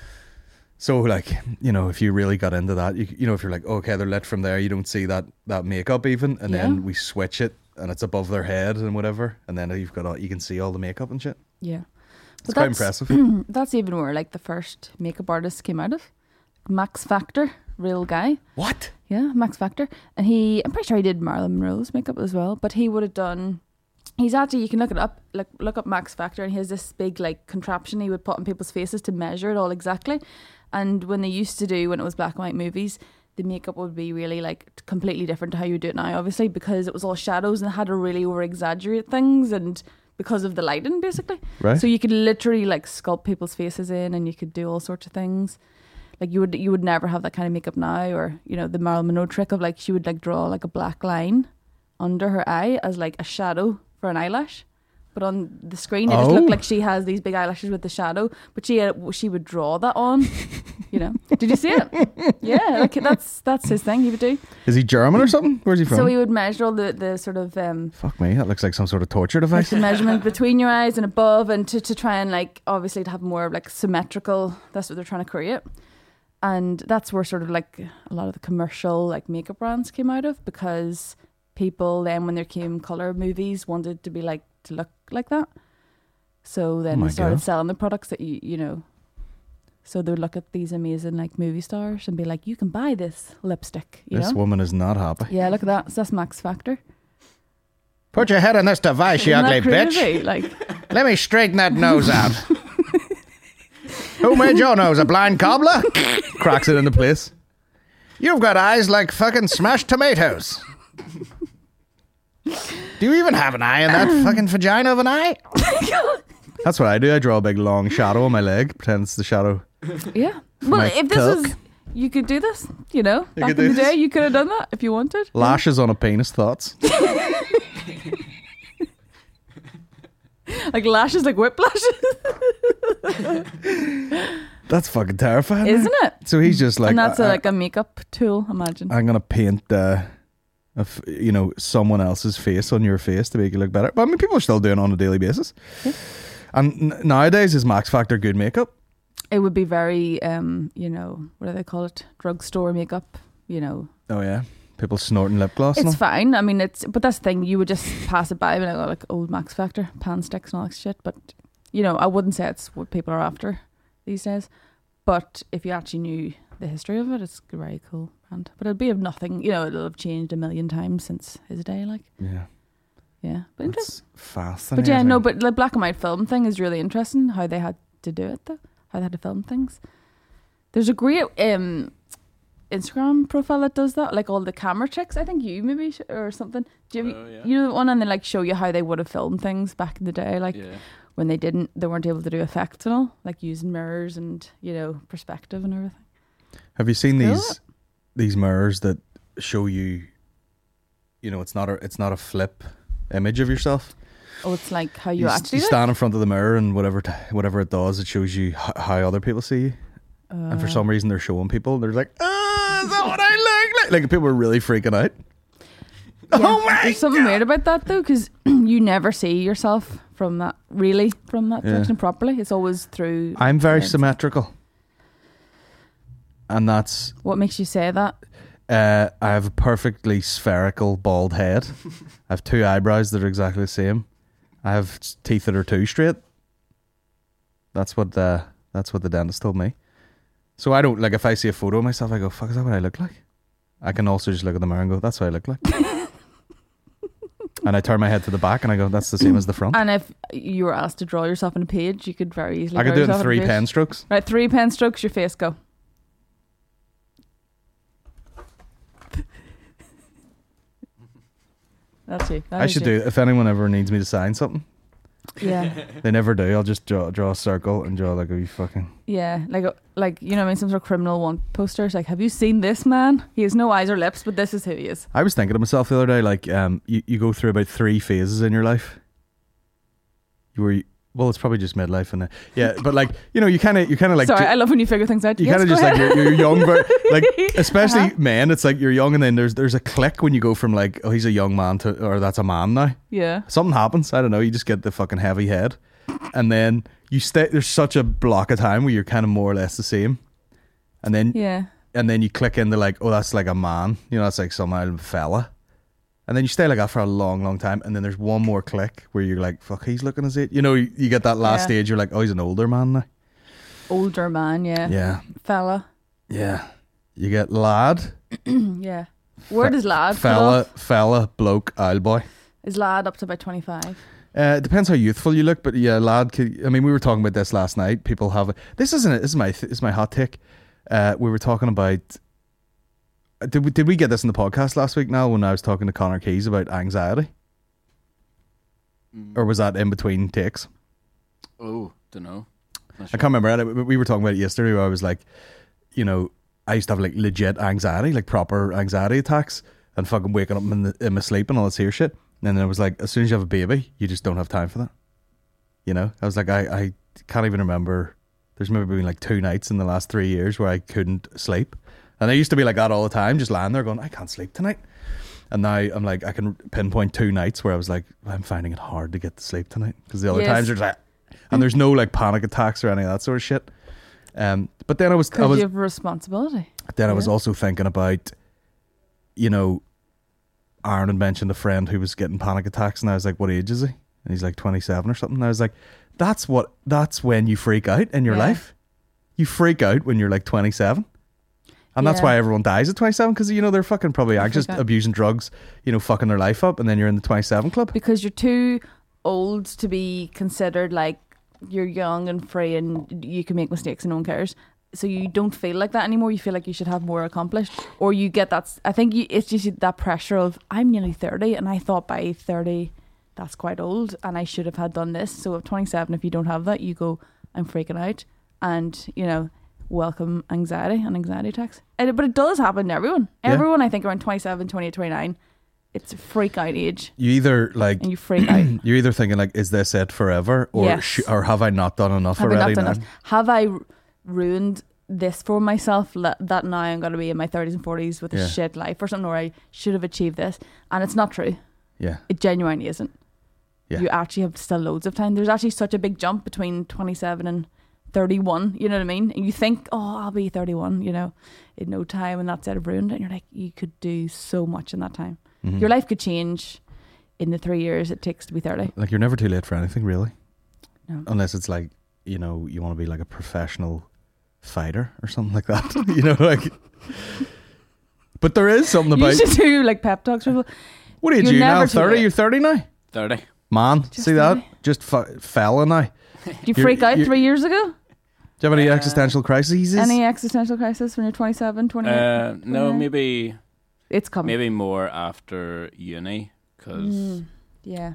Speaker 1: So like, you know, if you really got into that, you know, if you're like, okay, they're lit from there, you don't see that makeup even, and
Speaker 3: Yeah.
Speaker 1: then we switch it and it's above their head and whatever, and then you've got all, you can see all the makeup and shit.
Speaker 3: Yeah.
Speaker 1: It's quite impressive.
Speaker 3: That's even where like the first makeup artist came out of. Max Factor, real guy.
Speaker 1: What?
Speaker 3: Yeah, Max Factor. And I'm pretty sure he did Marilyn Monroe's makeup as well, but he would have done, he's actually, you can look it up, like look up Max Factor, and he has this big like contraption he would put on people's faces to measure it all exactly. And when they used to do, when it was black and white movies, the makeup would be really like completely different to how you do it now, obviously, because it was all shadows and had to really over exaggerate things, and because of the lighting basically.
Speaker 1: Right.
Speaker 3: So you could literally like sculpt people's faces in, and you could do all sorts of things. Like you would never have that kind of makeup now, or you know the Marilyn Monroe trick of like she would like draw like a black line under her eye as like a shadow for an eyelash, but on the screen it just looked like she has these big eyelashes with the shadow, but she would draw that on. You know, did you see it? Yeah, like that's his thing. He would do.
Speaker 1: Is he German or something? Where's he from?
Speaker 3: So he would measure all the sort of
Speaker 1: Fuck me, that looks like some sort of torture
Speaker 3: like
Speaker 1: device.
Speaker 3: the measurement between your eyes and above, and to try and like obviously to have more like symmetrical. That's what they're trying to create. And that's where sort of like a lot of the commercial like makeup brands came out of, because people then when there came color movies wanted to be like to look like that. So then
Speaker 1: my
Speaker 3: they started
Speaker 1: God.
Speaker 3: selling the products that you know. So they would look at these amazing like movie stars and be like, you can buy this lipstick, you
Speaker 1: This
Speaker 3: know?
Speaker 1: woman is not happy.
Speaker 3: Yeah, look at that. So that's Max Factor.
Speaker 1: Put your head on this device, you
Speaker 3: Isn't
Speaker 1: ugly
Speaker 3: that
Speaker 1: bitch.
Speaker 3: crazy? Like,
Speaker 1: Let me straighten that nose out. Who made your nose? A blind cobbler? Cracks it into place. You've got eyes like fucking smashed tomatoes. Do you even have an eye in that fucking vagina of an eye? That's what I do. I draw a big long shadow on my leg, pretend it's the shadow.
Speaker 3: yeah. Well,
Speaker 1: my
Speaker 3: if this
Speaker 1: cock.
Speaker 3: was, you could do this, you know?
Speaker 1: You
Speaker 3: Back
Speaker 1: could
Speaker 3: in
Speaker 1: do
Speaker 3: the day,
Speaker 1: this.
Speaker 3: you could have done that if you wanted.
Speaker 1: Lashes on a penis, thoughts?
Speaker 3: Like lashes, like whiplashes.
Speaker 1: That's fucking terrifying.
Speaker 3: Isn't it?
Speaker 1: So he's just like,
Speaker 3: And that's like a makeup tool, imagine.
Speaker 1: I'm gonna paint you know, someone else's face on your face to make you look better. But I mean, people are still doing it on a daily basis.
Speaker 3: Yeah.
Speaker 1: And nowadays, is Max Factor good makeup?
Speaker 3: It would be very, you know, what do they call it? Drugstore makeup, you know.
Speaker 1: Oh yeah, people snorting lip gloss. And
Speaker 3: It's
Speaker 1: all.
Speaker 3: fine. I mean, but that's the thing. You would just pass it by and go like old Max Factor, pan sticks and all that shit. But, you know, I wouldn't say it's what people are after these days. But if you actually knew the history of it, it's a very cool brand. But it'd be of nothing, you know, it'll have changed a million times since his day, like.
Speaker 1: Yeah,
Speaker 3: Yeah. But interesting.
Speaker 1: that's fascinating.
Speaker 3: But yeah, no, but the black and white film thing is really interesting, how they had to do it though, how they had to film things. There's a great Instagram profile that does that, like all the camera tricks. I think you maybe or something. Do you,
Speaker 2: Oh, yeah.
Speaker 3: you know the one, and they like show you how they would have filmed things back in the day, like
Speaker 2: Yeah.
Speaker 3: when they weren't able to do effects and all, like using mirrors and, you know, perspective and everything.
Speaker 1: Have you seen
Speaker 3: Cool.
Speaker 1: these mirrors that show you? You know, it's not a flip image of yourself.
Speaker 3: Oh, it's like how you actually
Speaker 1: you
Speaker 3: do it?
Speaker 1: stand in front of the mirror, and whatever it does, it shows you how other people see you. And for some reason, they're showing people. They're like, is that what I look like? Like people are really freaking out.
Speaker 3: Yeah,
Speaker 1: Oh my
Speaker 3: there's something weird about that though, because you never see yourself from that direction properly. It's always through.
Speaker 1: I'm very
Speaker 3: lens.
Speaker 1: symmetrical, and that's
Speaker 3: What makes you say that?
Speaker 1: I have a perfectly spherical bald head. I have two eyebrows that are exactly the same. I have teeth that are too straight. That's what the dentist told me. So I don't, like, if I see a photo of myself, I go, fuck, is that what I look like? I can also just look at the mirror and go, that's what I look like. And I turn my head to the back and I go, that's the same as the front.
Speaker 3: And if you were asked to draw yourself on a page, you could very easily.
Speaker 1: I could
Speaker 3: draw
Speaker 1: do it in
Speaker 3: yourself on a
Speaker 1: 3
Speaker 3: page.
Speaker 1: pen strokes.
Speaker 3: Right, 3 pen strokes. Your face, go. That's you. That
Speaker 1: I
Speaker 3: is
Speaker 1: should
Speaker 3: you.
Speaker 1: do. If anyone ever needs me to sign something,
Speaker 3: Yeah,
Speaker 1: they never do. I'll just draw a circle and draw like a wee fucking.
Speaker 3: yeah. Like you know, what I mean, some sort of criminal want posters. Like, have you seen this man? He has no eyes or lips, but this is who he is.
Speaker 1: I was thinking to myself the other day, like, you go through about 3 phases in your life. Well, it's probably just midlife and yeah, but like, you know, you kind of like.
Speaker 3: Sorry, I love when you figure things out.
Speaker 1: You
Speaker 3: Yes,
Speaker 1: kind of
Speaker 3: go
Speaker 1: just
Speaker 3: ahead.
Speaker 1: like you're young, but like especially
Speaker 3: Uh-huh.
Speaker 1: men, it's like you're young, and then there's a click when you go from like, oh, he's a young man to, or that's a man now.
Speaker 3: Yeah.
Speaker 1: Something happens. I don't know. You just get the fucking heavy head, and then you stay. There's such a block of time where you're kind of more or less the same, and then
Speaker 3: Yeah.
Speaker 1: you click into like, oh, that's like a man. You know, that's like some old fella. And then you stay like that for a long, long time, and then there's one more click where you're like, fuck, he's looking his age. You know, you get that last
Speaker 3: Yeah.
Speaker 1: stage. You're like, oh, he's an older man now.
Speaker 3: Older man. Yeah.
Speaker 1: Yeah,
Speaker 3: Fella.
Speaker 1: yeah. You get lad.
Speaker 3: Yeah. Where does lad cut
Speaker 1: Fella,
Speaker 3: off?
Speaker 1: fella, bloke, old boy.
Speaker 3: Is lad up to about 25?
Speaker 1: It depends how youthful you look, but yeah, lad. I mean, we were talking about this last night. People have this isn't it. This is my hot take. We were talking about. Did we get this in the podcast last week? Now, when I was talking to Connor Keys about anxiety, or was that in between takes?
Speaker 2: Oh, don't know.
Speaker 1: I can't remember. We were talking about it yesterday. Where I was like, you know, I used to have like legit anxiety, like proper anxiety attacks, and fucking waking up in my sleep and all this here shit. And then I was like, as soon as you have a baby, you just don't have time for that. You know, I was like, I can't even remember. There's maybe been like 2 nights in the last 3 years where I couldn't sleep. And I used to be like that all the time, just lying there going, I can't sleep tonight. And now I'm like, I can pinpoint 2 nights where I was like, I'm finding it hard to get to sleep tonight. Because the other
Speaker 3: Yes.
Speaker 1: times are just like, and there's no like panic attacks or any of that sort of shit. But then I was
Speaker 3: Because you have a responsibility.
Speaker 1: I was
Speaker 3: Yeah.
Speaker 1: also thinking about, you know, Aaron had mentioned a friend who was getting panic attacks, and I was like, what age is he? And he's like 27 or something. And I was like, that's when you freak out in your
Speaker 3: Yeah.
Speaker 1: life. You freak out when you're like 27. And that's
Speaker 3: Yeah.
Speaker 1: why everyone dies at 27, because, you know, they're fucking probably just
Speaker 3: out.
Speaker 1: abusing drugs, you know, fucking their life up, and then you're in the 27 club.
Speaker 3: Because you're too old to be considered like you're young and free and you can make mistakes and no one cares. So you don't feel like that anymore. You feel like you should have more accomplished, or you get that. I think it's just that pressure of, I'm nearly 30 and I thought by 30 that's quite old and I should have had done this. So at 27, if you don't have that, you go, I'm freaking out, and you know, welcome anxiety and anxiety attacks. But it does happen to everyone.
Speaker 1: Yeah.
Speaker 3: Everyone, I think, around 27, 28, 29, it's a freak out age,
Speaker 1: You either like,
Speaker 3: and you freak out.
Speaker 1: you're either thinking like, is this it forever, or
Speaker 3: Yes.
Speaker 1: or have I not done enough
Speaker 3: Have I
Speaker 1: already
Speaker 3: not done
Speaker 1: now?
Speaker 3: enough? Have I ruined this for myself that now I'm going to be in my 30s and 40s with a
Speaker 1: Yeah.
Speaker 3: shit life or something, or I should have achieved this? And it's not true.
Speaker 1: Yeah.
Speaker 3: It genuinely isn't.
Speaker 1: Yeah.
Speaker 3: You actually have still loads of time. There's actually such a big jump between 27 and 31, you know what I mean? And you think, oh, I'll be 31, you know, in no time, and that's it, I've ruined it. And you're like, you could do so much in that time.
Speaker 1: Mhm.
Speaker 3: Your life could change in the 3 years it takes to be 30.
Speaker 1: Like, you're never too late for anything, really.
Speaker 3: No.
Speaker 1: Unless it's like, you know, you want to be like a professional fighter or something like that. You know, like. But there is something
Speaker 3: You
Speaker 1: about.
Speaker 3: should do like pep talks for people.
Speaker 1: What age
Speaker 3: you're
Speaker 1: are you now?
Speaker 3: never too
Speaker 1: 30?
Speaker 3: late.
Speaker 1: You're 30 now?
Speaker 2: 30.
Speaker 1: Man,
Speaker 3: Just
Speaker 1: see that?
Speaker 3: 30.
Speaker 1: Just fella now.
Speaker 3: Do you
Speaker 1: You're-
Speaker 3: freak out
Speaker 1: you're-
Speaker 3: 3 years ago?
Speaker 1: Do you have any existential crises?
Speaker 3: Any existential crisis when you're 27, 28?
Speaker 2: No,
Speaker 3: 29?
Speaker 2: maybe
Speaker 3: It's coming.
Speaker 2: maybe more after uni, because
Speaker 3: Yeah.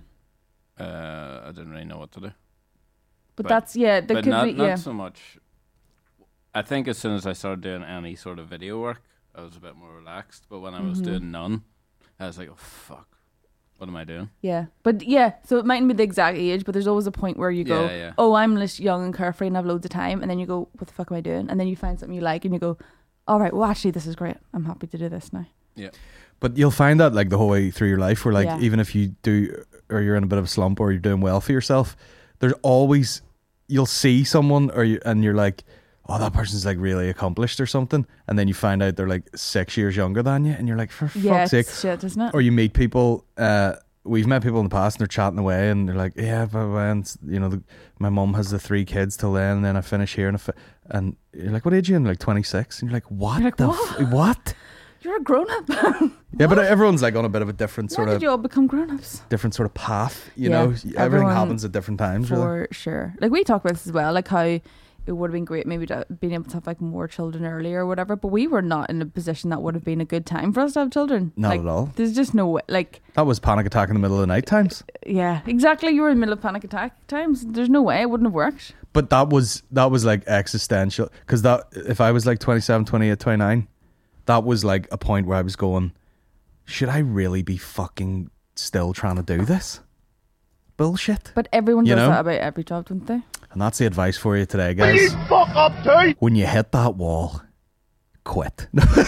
Speaker 2: I didn't really know what to do.
Speaker 3: But
Speaker 2: But-
Speaker 3: that's, yeah, there
Speaker 2: But
Speaker 3: could
Speaker 2: not
Speaker 3: be, yeah.
Speaker 2: so much. I think as soon as I started doing any sort of video work, I was a bit more relaxed. But when I was doing none, I was like, oh fuck, what am I doing?
Speaker 3: Yeah. But yeah, so it mightn't be the exact age, but there's always a point where you go,
Speaker 2: Yeah, yeah.
Speaker 3: oh, I'm just young and carefree and have loads of time. And then you go, what the fuck am I doing? And then you find something you like and you go, all right, well, actually, this is great. I'm happy to do this now.
Speaker 1: But you'll find that like the whole way through your life, where like
Speaker 3: Yeah.
Speaker 1: even if you do, or you're in a bit of a slump, or you're doing well for yourself, there's always, you'll see someone, and you're like, oh, that person's like really accomplished or something, and then you find out they're like 6 years younger than you, and you're like, for
Speaker 3: Yeah,
Speaker 1: fuck's sake.
Speaker 3: it's shit, isn't it?
Speaker 1: Or you meet people, we've met people in the past, and they're chatting away, and they're like, yeah, but when, you know, my mum has the 3 kids till then, and then I finish here, and you're like, what age are you? And like 26, and you're like, what?
Speaker 3: You're like,
Speaker 1: the
Speaker 3: what?
Speaker 1: what?
Speaker 3: You're a grown up.
Speaker 1: Yeah, but everyone's like on a bit of a different
Speaker 3: When
Speaker 1: sort
Speaker 3: did
Speaker 1: of
Speaker 3: you all become grown ups?
Speaker 1: different sort of path. You
Speaker 3: Yeah,
Speaker 1: know, everything
Speaker 3: everyone-
Speaker 1: happens at different times. Really.
Speaker 3: For sure. Like we talk about this as well, like how it would have been great maybe to being able to have like more children earlier or whatever. But we were not in a position that would have been a good time for us to have children.
Speaker 1: Not
Speaker 3: Like,
Speaker 1: at all.
Speaker 3: There's just no way. Like,
Speaker 1: That was panic attack in the middle of the night times.
Speaker 3: yeah, exactly. You were in the middle of panic attack times. There's no way it wouldn't have worked.
Speaker 1: But that was like existential, because that, if I was like 27, 28, 29, that was like a point where I was going, should I really be fucking still trying to do this bullshit?
Speaker 3: But everyone
Speaker 1: You
Speaker 3: does
Speaker 1: know?
Speaker 3: that about every job, don't they?
Speaker 1: And that's the advice for you today, guys. When you hit that wall, quit.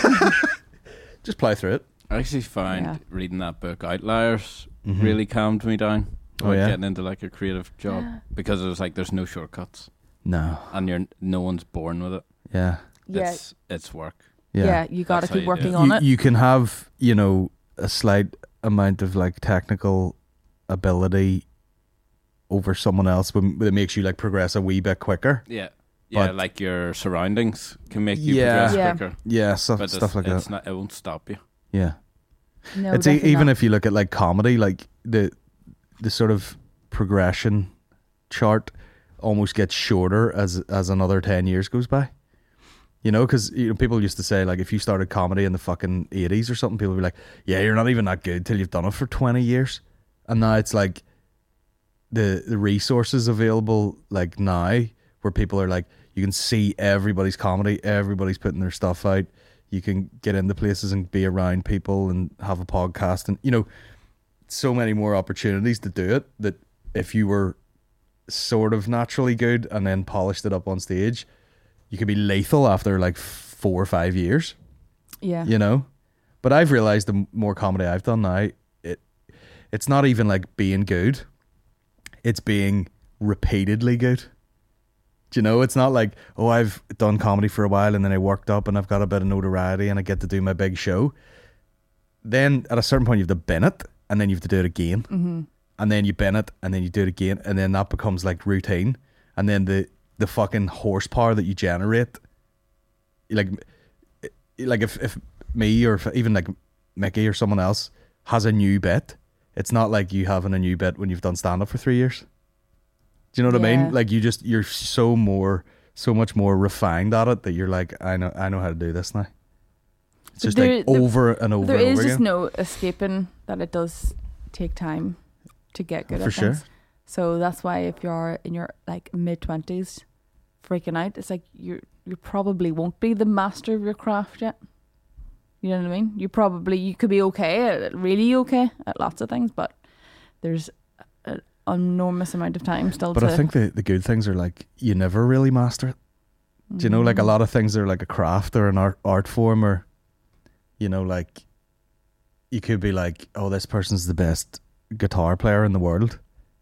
Speaker 1: Just plow through it.
Speaker 2: I actually find
Speaker 3: Yeah.
Speaker 2: reading that book Outliers
Speaker 1: Mhm.
Speaker 2: really calmed me down.
Speaker 1: Oh,
Speaker 2: Like
Speaker 1: yeah?
Speaker 2: getting into like a creative job, because it was like there's no shortcuts
Speaker 1: No.
Speaker 2: and no one's born with it.
Speaker 1: Yeah.
Speaker 3: Yeah,
Speaker 2: It's work.
Speaker 3: yeah. You got to
Speaker 2: That's how
Speaker 3: keep
Speaker 2: you do
Speaker 3: working
Speaker 2: it.
Speaker 3: on it.
Speaker 1: You can have, a slight amount of like technical ability over someone else, but it makes you like progress a wee bit quicker.
Speaker 2: Yeah. Yeah,
Speaker 1: But-
Speaker 2: like your surroundings can make you
Speaker 1: Yeah.
Speaker 2: progress
Speaker 3: Yeah.
Speaker 2: quicker.
Speaker 1: Yeah,
Speaker 2: But
Speaker 1: stuff like
Speaker 2: it's
Speaker 1: that.
Speaker 2: not, it won't stop you.
Speaker 1: Yeah.
Speaker 3: No,
Speaker 1: It's
Speaker 3: definitely
Speaker 1: even
Speaker 3: not.
Speaker 1: if you look at like comedy, like the sort of progression chart almost gets shorter as another 10 years goes by. Because people used to say, like, if you started comedy in the fucking 80s or something, people would be like, yeah, you're not even that good till you've done it for 20 years. And now it's like the resources available like now, where people are like, you can see everybody's comedy, everybody's putting their stuff out, you can get into places and be around people and have a podcast, and so many more opportunities to do it, that if you were sort of naturally good and then polished it up on stage, you could be lethal after like 4 or 5 years.
Speaker 3: Yeah.
Speaker 1: But I've realized the more comedy I've done now, it's not even like being good, it's being repeatedly good. It's not like, oh, I've done comedy for a while and then I worked up and I've got a bit of notoriety and I get to do my big show. Then at a certain point you have to bin it, and then you have to do it again.
Speaker 3: Mm-hmm.
Speaker 1: And then you bin it, and then you do it again, and then that becomes like routine. And then the fucking horsepower that you generate, like if me, or if even like Mickey or someone else has a new bit, it's not like you having a new bit when you've done stand-up for 3 years. Do you know what I
Speaker 3: Yeah.
Speaker 1: mean? Like you're so much more refined at it that you're like, I know how to do this now. It's just like over and over
Speaker 3: There
Speaker 1: and
Speaker 3: is
Speaker 1: over
Speaker 3: just
Speaker 1: again.
Speaker 3: no escaping that it does take time to get good
Speaker 1: For
Speaker 3: at
Speaker 1: sure.
Speaker 3: things. So that's why if you're in your like mid-20s freaking out, it's like you probably won't be the master of your craft yet. You know what I mean? You could be really okay at lots of things, but there's an enormous amount of time still
Speaker 1: But
Speaker 3: to...
Speaker 1: I think the good things are like, you never really master it. Do you know, like a lot of things are like a craft or an art form, or, like you could be like, oh, this person's the best guitar player in the world.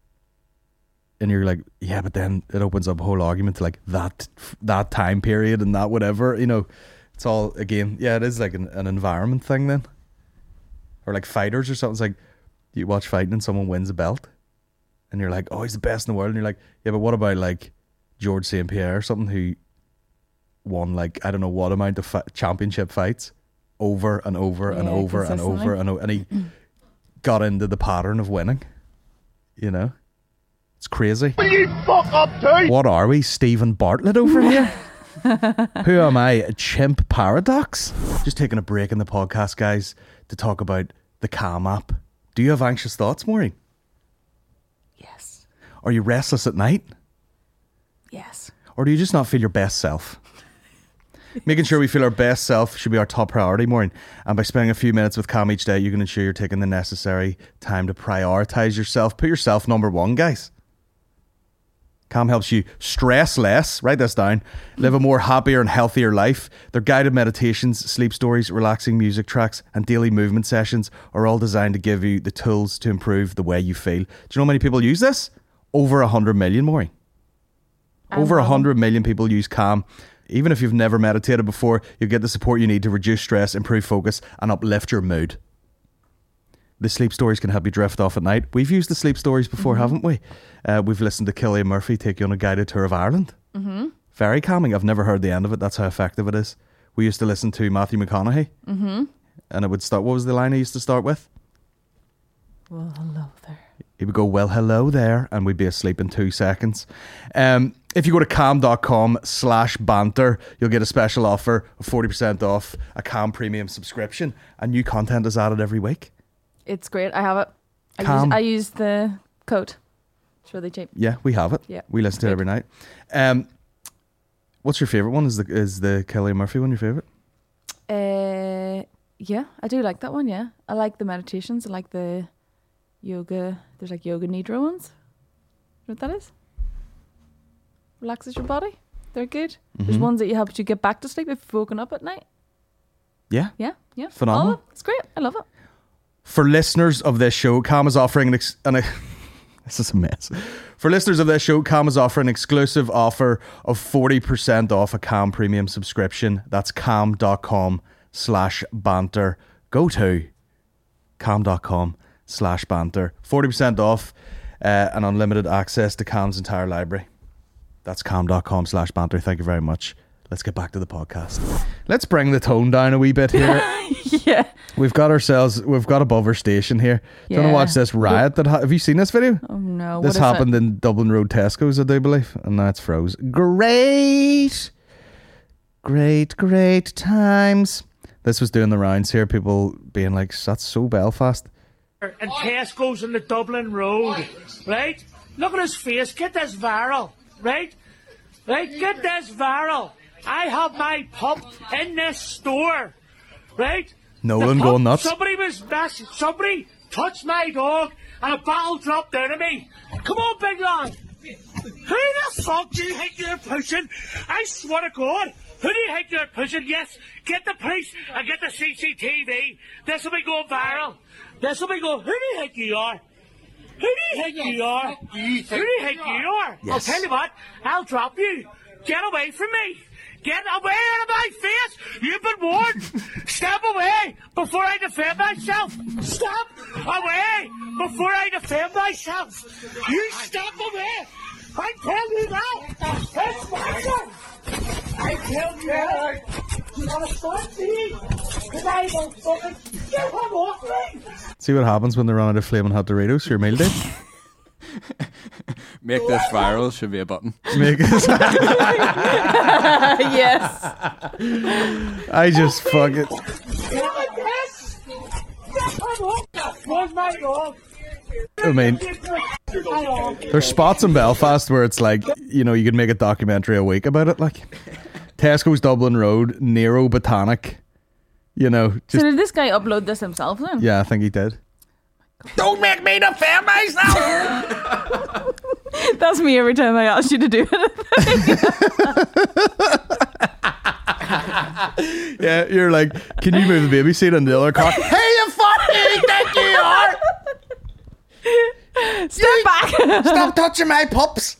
Speaker 1: And you're like, yeah, but then it opens up a whole argument to like that time period and that whatever, it's all, again, yeah, it is like an environment thing then. Or like fighters or something. It's like you watch fighting and someone wins a belt and you're like, oh, he's the best in the world. And you're like, yeah, but what about like George St. Pierre or something, who won like I don't know what amount of championship fights over and over and over and over and over, and he got into the pattern of winning. It's crazy. Will you fuck up too? What are we, Stephen Bartlett over here? Who am I, a chimp paradox? Just taking a break in the podcast, guys, to talk about the Calm app. Do you have anxious thoughts, Maureen?
Speaker 3: Yes.
Speaker 1: Are you restless at night?
Speaker 3: Yes.
Speaker 1: Or do you just not feel your best self? Making sure we feel our best self should be our top priority, Maureen. And by spending a few minutes with Calm each day, you can ensure you're taking the necessary time to prioritise yourself. Put yourself number one, guys. Calm helps you stress less, write this down, live a more happier and healthier life. Their guided meditations, sleep stories, relaxing music tracks, and daily movement sessions are all designed to give you the tools to improve the way you feel. Do you know how many people use this? Over 100 million, Maureen. Over 100 million people use Calm. Even if you've never meditated before, you'll get the support you need to reduce stress, improve focus, and uplift your mood. The sleep stories can help you drift off at night. We've used the sleep stories before, haven't we? We've listened to Cillian Murphy take you on a guided tour of Ireland. Mm-hmm. Very calming. I've never heard the end of it. That's how effective it is. We used to listen to Matthew McConaughey. Mm-hmm. And it would start... What was the line I used to start with?
Speaker 3: Well, hello there.
Speaker 1: he would go, well, hello there, and we'd be asleep in 2 seconds. If you go to calm.com/banter, you'll get a special offer of 40% off a Calm Premium subscription, and new content is added every week.
Speaker 3: It's great. I have it.
Speaker 1: Calm.
Speaker 3: I use the code. It's really cheap.
Speaker 1: Yeah, we have it.
Speaker 3: Yeah.
Speaker 1: We listen to it every night. What's your favourite one? Is the Cillian Murphy one your favourite?
Speaker 3: Yeah, I do like that one, yeah. I like the meditations. I like the yoga. There's like yoga nidra ones. You know what that is? Relaxes your body. They're good. There's ones that help you get back to sleep if you've woken up at night.
Speaker 1: Yeah.
Speaker 3: Yeah.
Speaker 1: Phenomenal.
Speaker 3: Oh, it's great. I love it.
Speaker 1: For listeners of this show, Calm is offering this is a mess. For listeners of this show, Calm is offering an exclusive offer of 40% off a Calm Premium subscription. That's calm.com/banter. Go to calm.com/banter. 40% off and unlimited access to Calm's entire library. That's calm.com/banter. Thank you very much. Let's get back to the podcast. Let's bring the tone down a wee bit here.
Speaker 3: Yeah.
Speaker 1: We've got above our station here. Do you want to watch this riot? Have you seen this video?
Speaker 3: Oh no.
Speaker 1: This happened in Dublin Road Tesco's, I do believe, and now it's froze. Great times. This was doing the rounds here. People being like, "That's so Belfast."
Speaker 5: And Tesco's in the Dublin Road, right? Look at his face. Get this viral, right? Right? Get this viral. I have my pup in this store, right?
Speaker 1: Nolan
Speaker 5: The pup-
Speaker 1: going nuts.
Speaker 5: Somebody touched my dog and a bottle dropped down on me. Come on, big lad. Who the fuck do you think you're pushing? I swear to God. Who do you think you're pushing? Yes, get the police and get the CCTV. This will be going viral. This will be going. Who do you think you are? Who do you think you are? Who do you think you are?
Speaker 1: Yes.
Speaker 5: I'll tell you what. I'll drop you. Get away from me. Get away out of my face. You've been warned. Step away before I defend myself. Step away before I defend myself. You step away. I tell you now. It's my son. I tell you now. You want to stop me? Because I don't fucking get him off me.
Speaker 1: See what happens when they run out of Flamin' Hot Doritos for your meal day?
Speaker 2: Make this viral should be a button.
Speaker 1: Make it.
Speaker 3: Yes.
Speaker 1: I just fuck it.
Speaker 5: Where's my dog?
Speaker 1: I mean, there's spots in Belfast where it's like, you know, you could make a documentary a week about it. Like Tesco's Dublin Road, Nero Botanic. You know,
Speaker 3: So
Speaker 1: just
Speaker 3: did this guy upload this himself then?
Speaker 1: yeah, I think he did. Don't make me defend myself.
Speaker 3: That's me every time I ask you to do it.
Speaker 1: Yeah, you're like, can you move the baby seat in the other car? Hey, you fucking think you are?
Speaker 3: Step back.
Speaker 1: Stop touching my pups.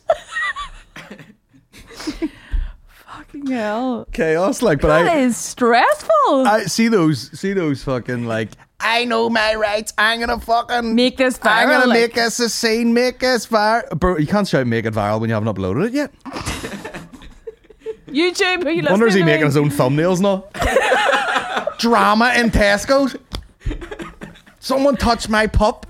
Speaker 3: Fucking hell.
Speaker 1: Chaos, like, but
Speaker 3: That is stressful.
Speaker 1: I see those fucking like, I know my rights. I'm gonna fucking
Speaker 3: Make this viral.
Speaker 1: I'm gonna
Speaker 3: like-
Speaker 1: make us a scene, make us viral. Bro, you can't shout make it viral when you haven't uploaded it yet.
Speaker 3: YouTube, are you listening
Speaker 1: Wonder is he
Speaker 3: to
Speaker 1: making
Speaker 3: me?
Speaker 1: his own thumbnails now? Drama in Tesco's. Someone touched my pup.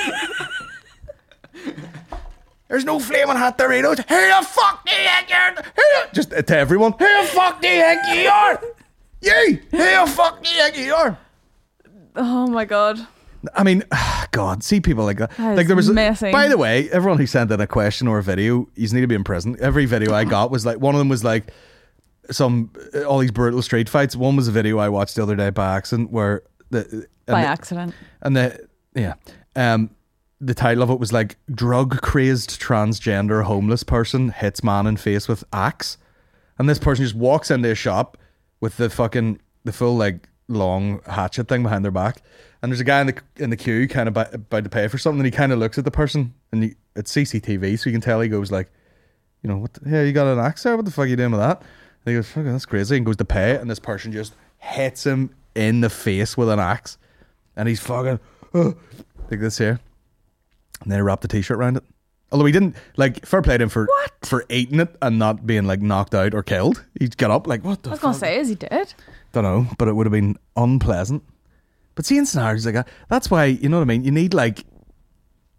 Speaker 1: There's no Flamin' Hot Doritos. Who the fuck do you think you're? Just to everyone. Who the fuck do you think you are? You. Who the fuck do you think you are?
Speaker 3: Oh my god.
Speaker 1: I mean, God, see people like that.
Speaker 3: That
Speaker 1: Like
Speaker 3: is
Speaker 1: there was.
Speaker 3: messy.
Speaker 1: By the way, everyone who sent in a question or a video, you need to be in prison. Every video I got was like, one of them was like all these brutal street fights. One was a video I watched the other day by accident where
Speaker 3: Accident.
Speaker 1: and the title of it was like drug crazed transgender homeless person hits man in face with axe, and this person just walks into a shop with the full like long hatchet thing behind their back, and there's a guy in the queue kind of about to pay for something, and he kind of looks at the person, and it's CCTV, so you can tell he goes like, you know, what the hell, you got an axe there? What the fuck are you doing with that? And he goes, fuck, that's crazy, and goes to pay, and this person just hits him in the face with an axe, and he's fucking like this here, and then he wrapped a t-shirt around it. Although he didn't, like, fair play to him for eating it and not being like knocked out or killed. He got up like, what the
Speaker 3: I was
Speaker 1: fuck?
Speaker 3: gonna say, is he dead?
Speaker 1: Don't know, but it would have been unpleasant. But seeing scenarios like that, that's why, you know what I mean, you need like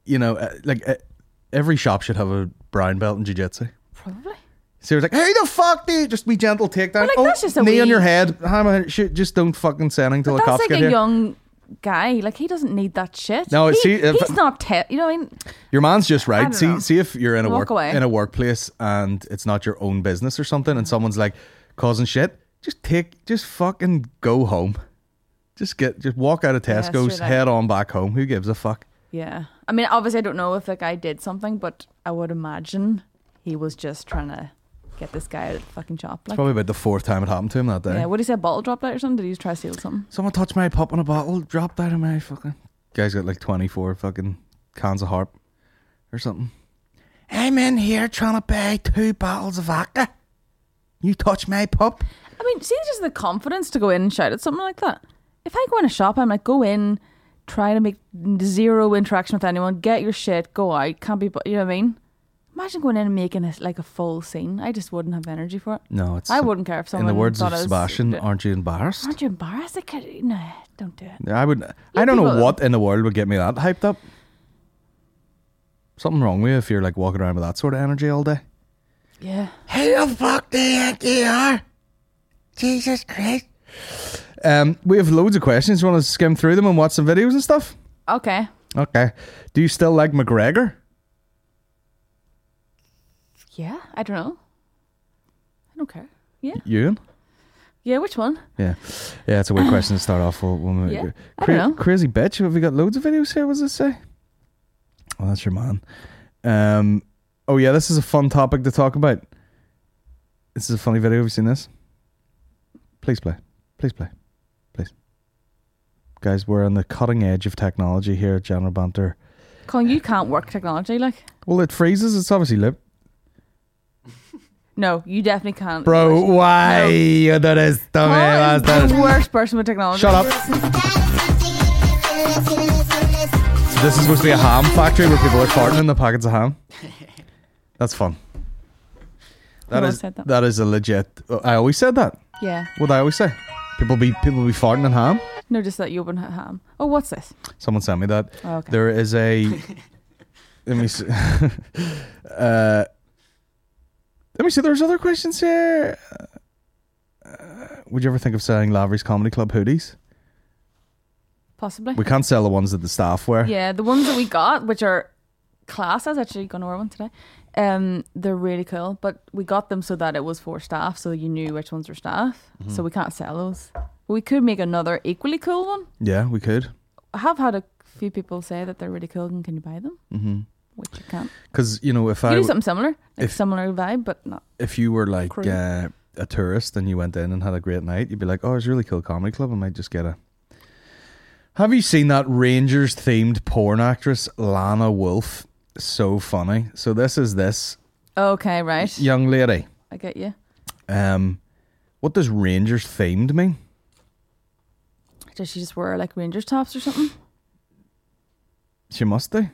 Speaker 1: every shop should have a brown belt in jiu-jitsu.
Speaker 3: Probably.
Speaker 1: So he was like, hey, the fuck, dude? Just be gentle, take down.
Speaker 3: But, like, that's just a
Speaker 1: knee on
Speaker 3: wee-
Speaker 1: your head. Hammer, shit, just don't fucking say anything till the
Speaker 3: But
Speaker 1: cops
Speaker 3: that's like
Speaker 1: get
Speaker 3: a
Speaker 1: here.
Speaker 3: young guy. Like, he doesn't need that shit.
Speaker 1: No, see,
Speaker 3: he's not. You know what I mean?
Speaker 1: Your man's just
Speaker 3: I
Speaker 1: right.
Speaker 3: don't know.
Speaker 1: See if you're in a
Speaker 3: Walk away.
Speaker 1: in a workplace and it's not your own business or something, and someone's like causing shit. Just fucking go home. Just walk out of Tesco's,
Speaker 3: straight out.
Speaker 1: head on back home. Who gives a fuck?
Speaker 3: Yeah. I mean, obviously, I don't know if the guy did something, but I would imagine he was just trying to get this guy out of the fucking shop. Like,
Speaker 1: Probably about the fourth time it happened to him that day.
Speaker 3: yeah. What did he say? A bottle dropped out or something? Did he just try to steal something?
Speaker 1: Someone touched my pup on a bottle, dropped out of my fucking. Guy's got like 24 fucking cans of harp or something. I'm in here trying to buy 2 bottles of vodka. You touch my pup.
Speaker 3: I mean, see, just the confidence to go in and shout at something like that. If I go in a shop, I'm like, go in, try to make zero interaction with anyone, get your shit, go out. Can't be, you know what I mean? Imagine going in and making it like a full scene. I just wouldn't have energy for it.
Speaker 1: No, it's.
Speaker 3: I wouldn't care if
Speaker 1: In
Speaker 3: someone.
Speaker 1: the words
Speaker 3: thought
Speaker 1: of
Speaker 3: I was-
Speaker 1: Sebastian, aren't you embarrassed?
Speaker 3: Aren't you embarrassed? No, don't do it.
Speaker 1: I would. I don't know
Speaker 3: people-
Speaker 1: what in the world would get me that hyped up. Something wrong with you if you're like walking around with that sort of energy all day.
Speaker 3: Yeah.
Speaker 1: Who the fuck do you think you are? Jesus Christ. We have loads of questions. You want to skim through them and watch some videos and stuff?
Speaker 3: Okay.
Speaker 1: Okay. Do you still like McGregor?
Speaker 3: Yeah. I don't know. I don't care. Yeah.
Speaker 1: Ewan?
Speaker 3: Yeah. Which one?
Speaker 1: Yeah. Yeah, it's a weird question to start off with.
Speaker 3: Yeah, I don't know.
Speaker 1: Crazy bitch. Have we got loads of videos here? What does it say? Oh, that's your man. Oh, yeah, this is a fun topic to talk about. This is a funny video. Have you seen this? Please play. Please play. Please. Guys, we're on the cutting edge of technology here at General Banter.
Speaker 3: Colin, you can't work technology, like.
Speaker 1: Well, it freezes. It's obviously lit.
Speaker 3: No, you definitely can't.
Speaker 1: Bro, why you do this to me,
Speaker 3: Colin is the
Speaker 1: bastard?
Speaker 3: worst person with technology.
Speaker 1: Shut up. So this is supposed to be a ham factory where people are farting in the packets of ham. That's fun.
Speaker 3: Who always said that?
Speaker 1: That is a legit. I always said that.
Speaker 3: Yeah.
Speaker 1: What I always say. People be farting in ham.
Speaker 3: No, just that you open a ham. Oh, what's this?
Speaker 1: Someone sent me that.
Speaker 3: Oh, okay.
Speaker 1: There is a. Let me see. Let me see. There's other questions here. Would you ever think of selling Lavery's Comedy Club hoodies?
Speaker 3: Possibly.
Speaker 1: We can't sell the ones that the staff wear.
Speaker 3: Yeah, the ones that we got, which are class. I was actually going to wear one today. They're really cool, but we got them so that it was for staff, so you knew which ones were staff.
Speaker 1: Mm-hmm.
Speaker 3: So we can't sell those. But we could make another equally cool one.
Speaker 1: Yeah, we could.
Speaker 3: I have had a few people say that they're really cool and can you buy them?
Speaker 1: Mm-hmm.
Speaker 3: Which you can't.
Speaker 1: Because if
Speaker 3: You
Speaker 1: I
Speaker 3: do something similar, like
Speaker 1: if-
Speaker 3: similar vibe, but not.
Speaker 1: if you were like
Speaker 3: Crew.
Speaker 1: a tourist and you went in and had a great night, you'd be like, oh, it's a really cool comedy club. I might just get a. Have you seen that Rangers themed porn actress Lana Wolf? So funny. So this is this
Speaker 3: Okay, right.
Speaker 1: young lady.
Speaker 3: I get you.
Speaker 1: What does Rangers themed mean?
Speaker 3: Does she just wear like Rangers tops or something?
Speaker 1: She must do.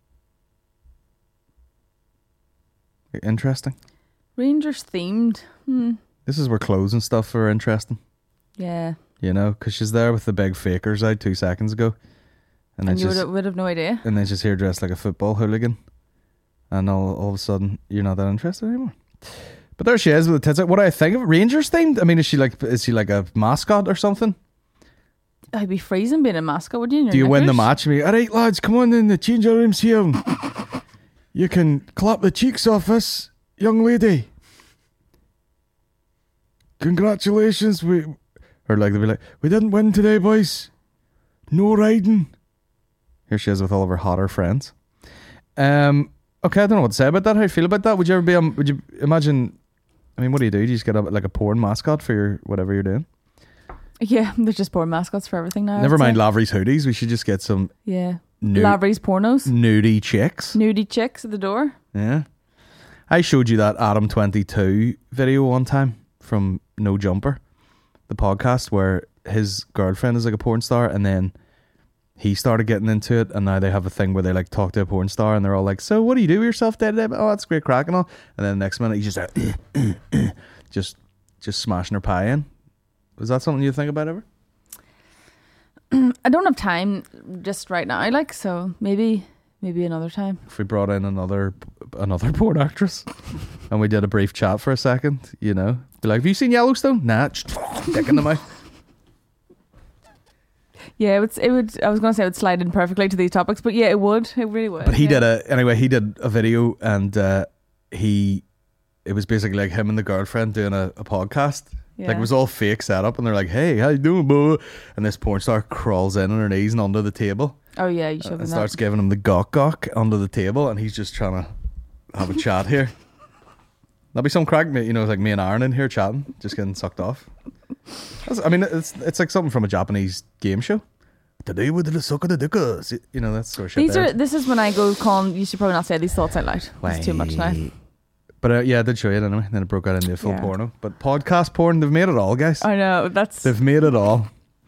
Speaker 1: Interesting.
Speaker 3: Rangers themed.
Speaker 1: This is where clothes and stuff are interesting.
Speaker 3: Yeah.
Speaker 1: You know, because she's there with the big fakers out 2 seconds ago, and then
Speaker 3: And you
Speaker 1: she's
Speaker 3: would have no idea.
Speaker 1: and then she's here dressed like a football hooligan, and all of a sudden you're not that interested anymore. But there she is with the tits out. What do I think of it? Rangers themed? I mean, is she like a mascot or something?
Speaker 3: I'd be freezing being a mascot, would you? in your
Speaker 1: Do you win the
Speaker 3: knickers?
Speaker 1: match? And be, all right, lads, come on in the changing rooms here. You can clap the cheeks off this young lady. Congratulations, or like they'll be like, we didn't win today, boys. No riding. Here she is with all of her hotter friends. Okay, I don't know what to say about that. How do you feel about that? Would you ever be? Would you imagine? I mean, what do? You just get like a porn mascot for your whatever you're doing?
Speaker 3: Yeah, there's just porn mascots for everything now.
Speaker 1: Never
Speaker 3: I'd
Speaker 1: mind
Speaker 3: say.
Speaker 1: Lavery's hoodies. We should just get some
Speaker 3: Yeah.
Speaker 1: nude,
Speaker 3: Lavery's pornos.
Speaker 1: nudie chicks.
Speaker 3: Nudie chicks at the door.
Speaker 1: Yeah. I showed you that Adam 22 video one time from No Jumper, the podcast where his girlfriend is like a porn star, and then he started getting into it, and now they have a thing where they like talk to a porn star and they're all like, so what do you do with yourself day to day? Oh, that's great crack and all. And then the next minute he's just like, just smashing her pie in. Was that something you think about ever?
Speaker 3: I don't have time just right now, like, so maybe Maybe another time.
Speaker 1: If we brought in another porn actress and we did a brief chat for a second, you know, be like, have you seen Yellowstone? Nah, dick in the mouth.
Speaker 3: Yeah, it would. I was going to say it would slide in perfectly to these topics, but yeah, it would. It really would.
Speaker 1: But he
Speaker 3: yeah.
Speaker 1: did a video, and it was basically like him and the girlfriend doing a podcast.
Speaker 3: Yeah.
Speaker 1: Like, it was all fake setup, and they're like, hey, how you doing, bro? And this porn star crawls in on her knees and under the table
Speaker 3: Oh yeah, you should
Speaker 1: and
Speaker 3: have
Speaker 1: starts
Speaker 3: that.
Speaker 1: giving him the gawk under the table, and he's just trying to have a chat here. There'll be some crack, you know, like me and Aaron in here chatting, just getting sucked off. It's like something from a Japanese game show. Today we did a suck of the dickas. You know, that sort of shit.
Speaker 3: This is when I go, Colin, you should probably not say these thoughts out loud. It's too much now.
Speaker 1: But yeah, I did show you it anyway. Then it broke out into a full
Speaker 3: Yeah.
Speaker 1: porno. But podcast porn, they've made it all, guys.
Speaker 3: I know,
Speaker 1: They've made it all.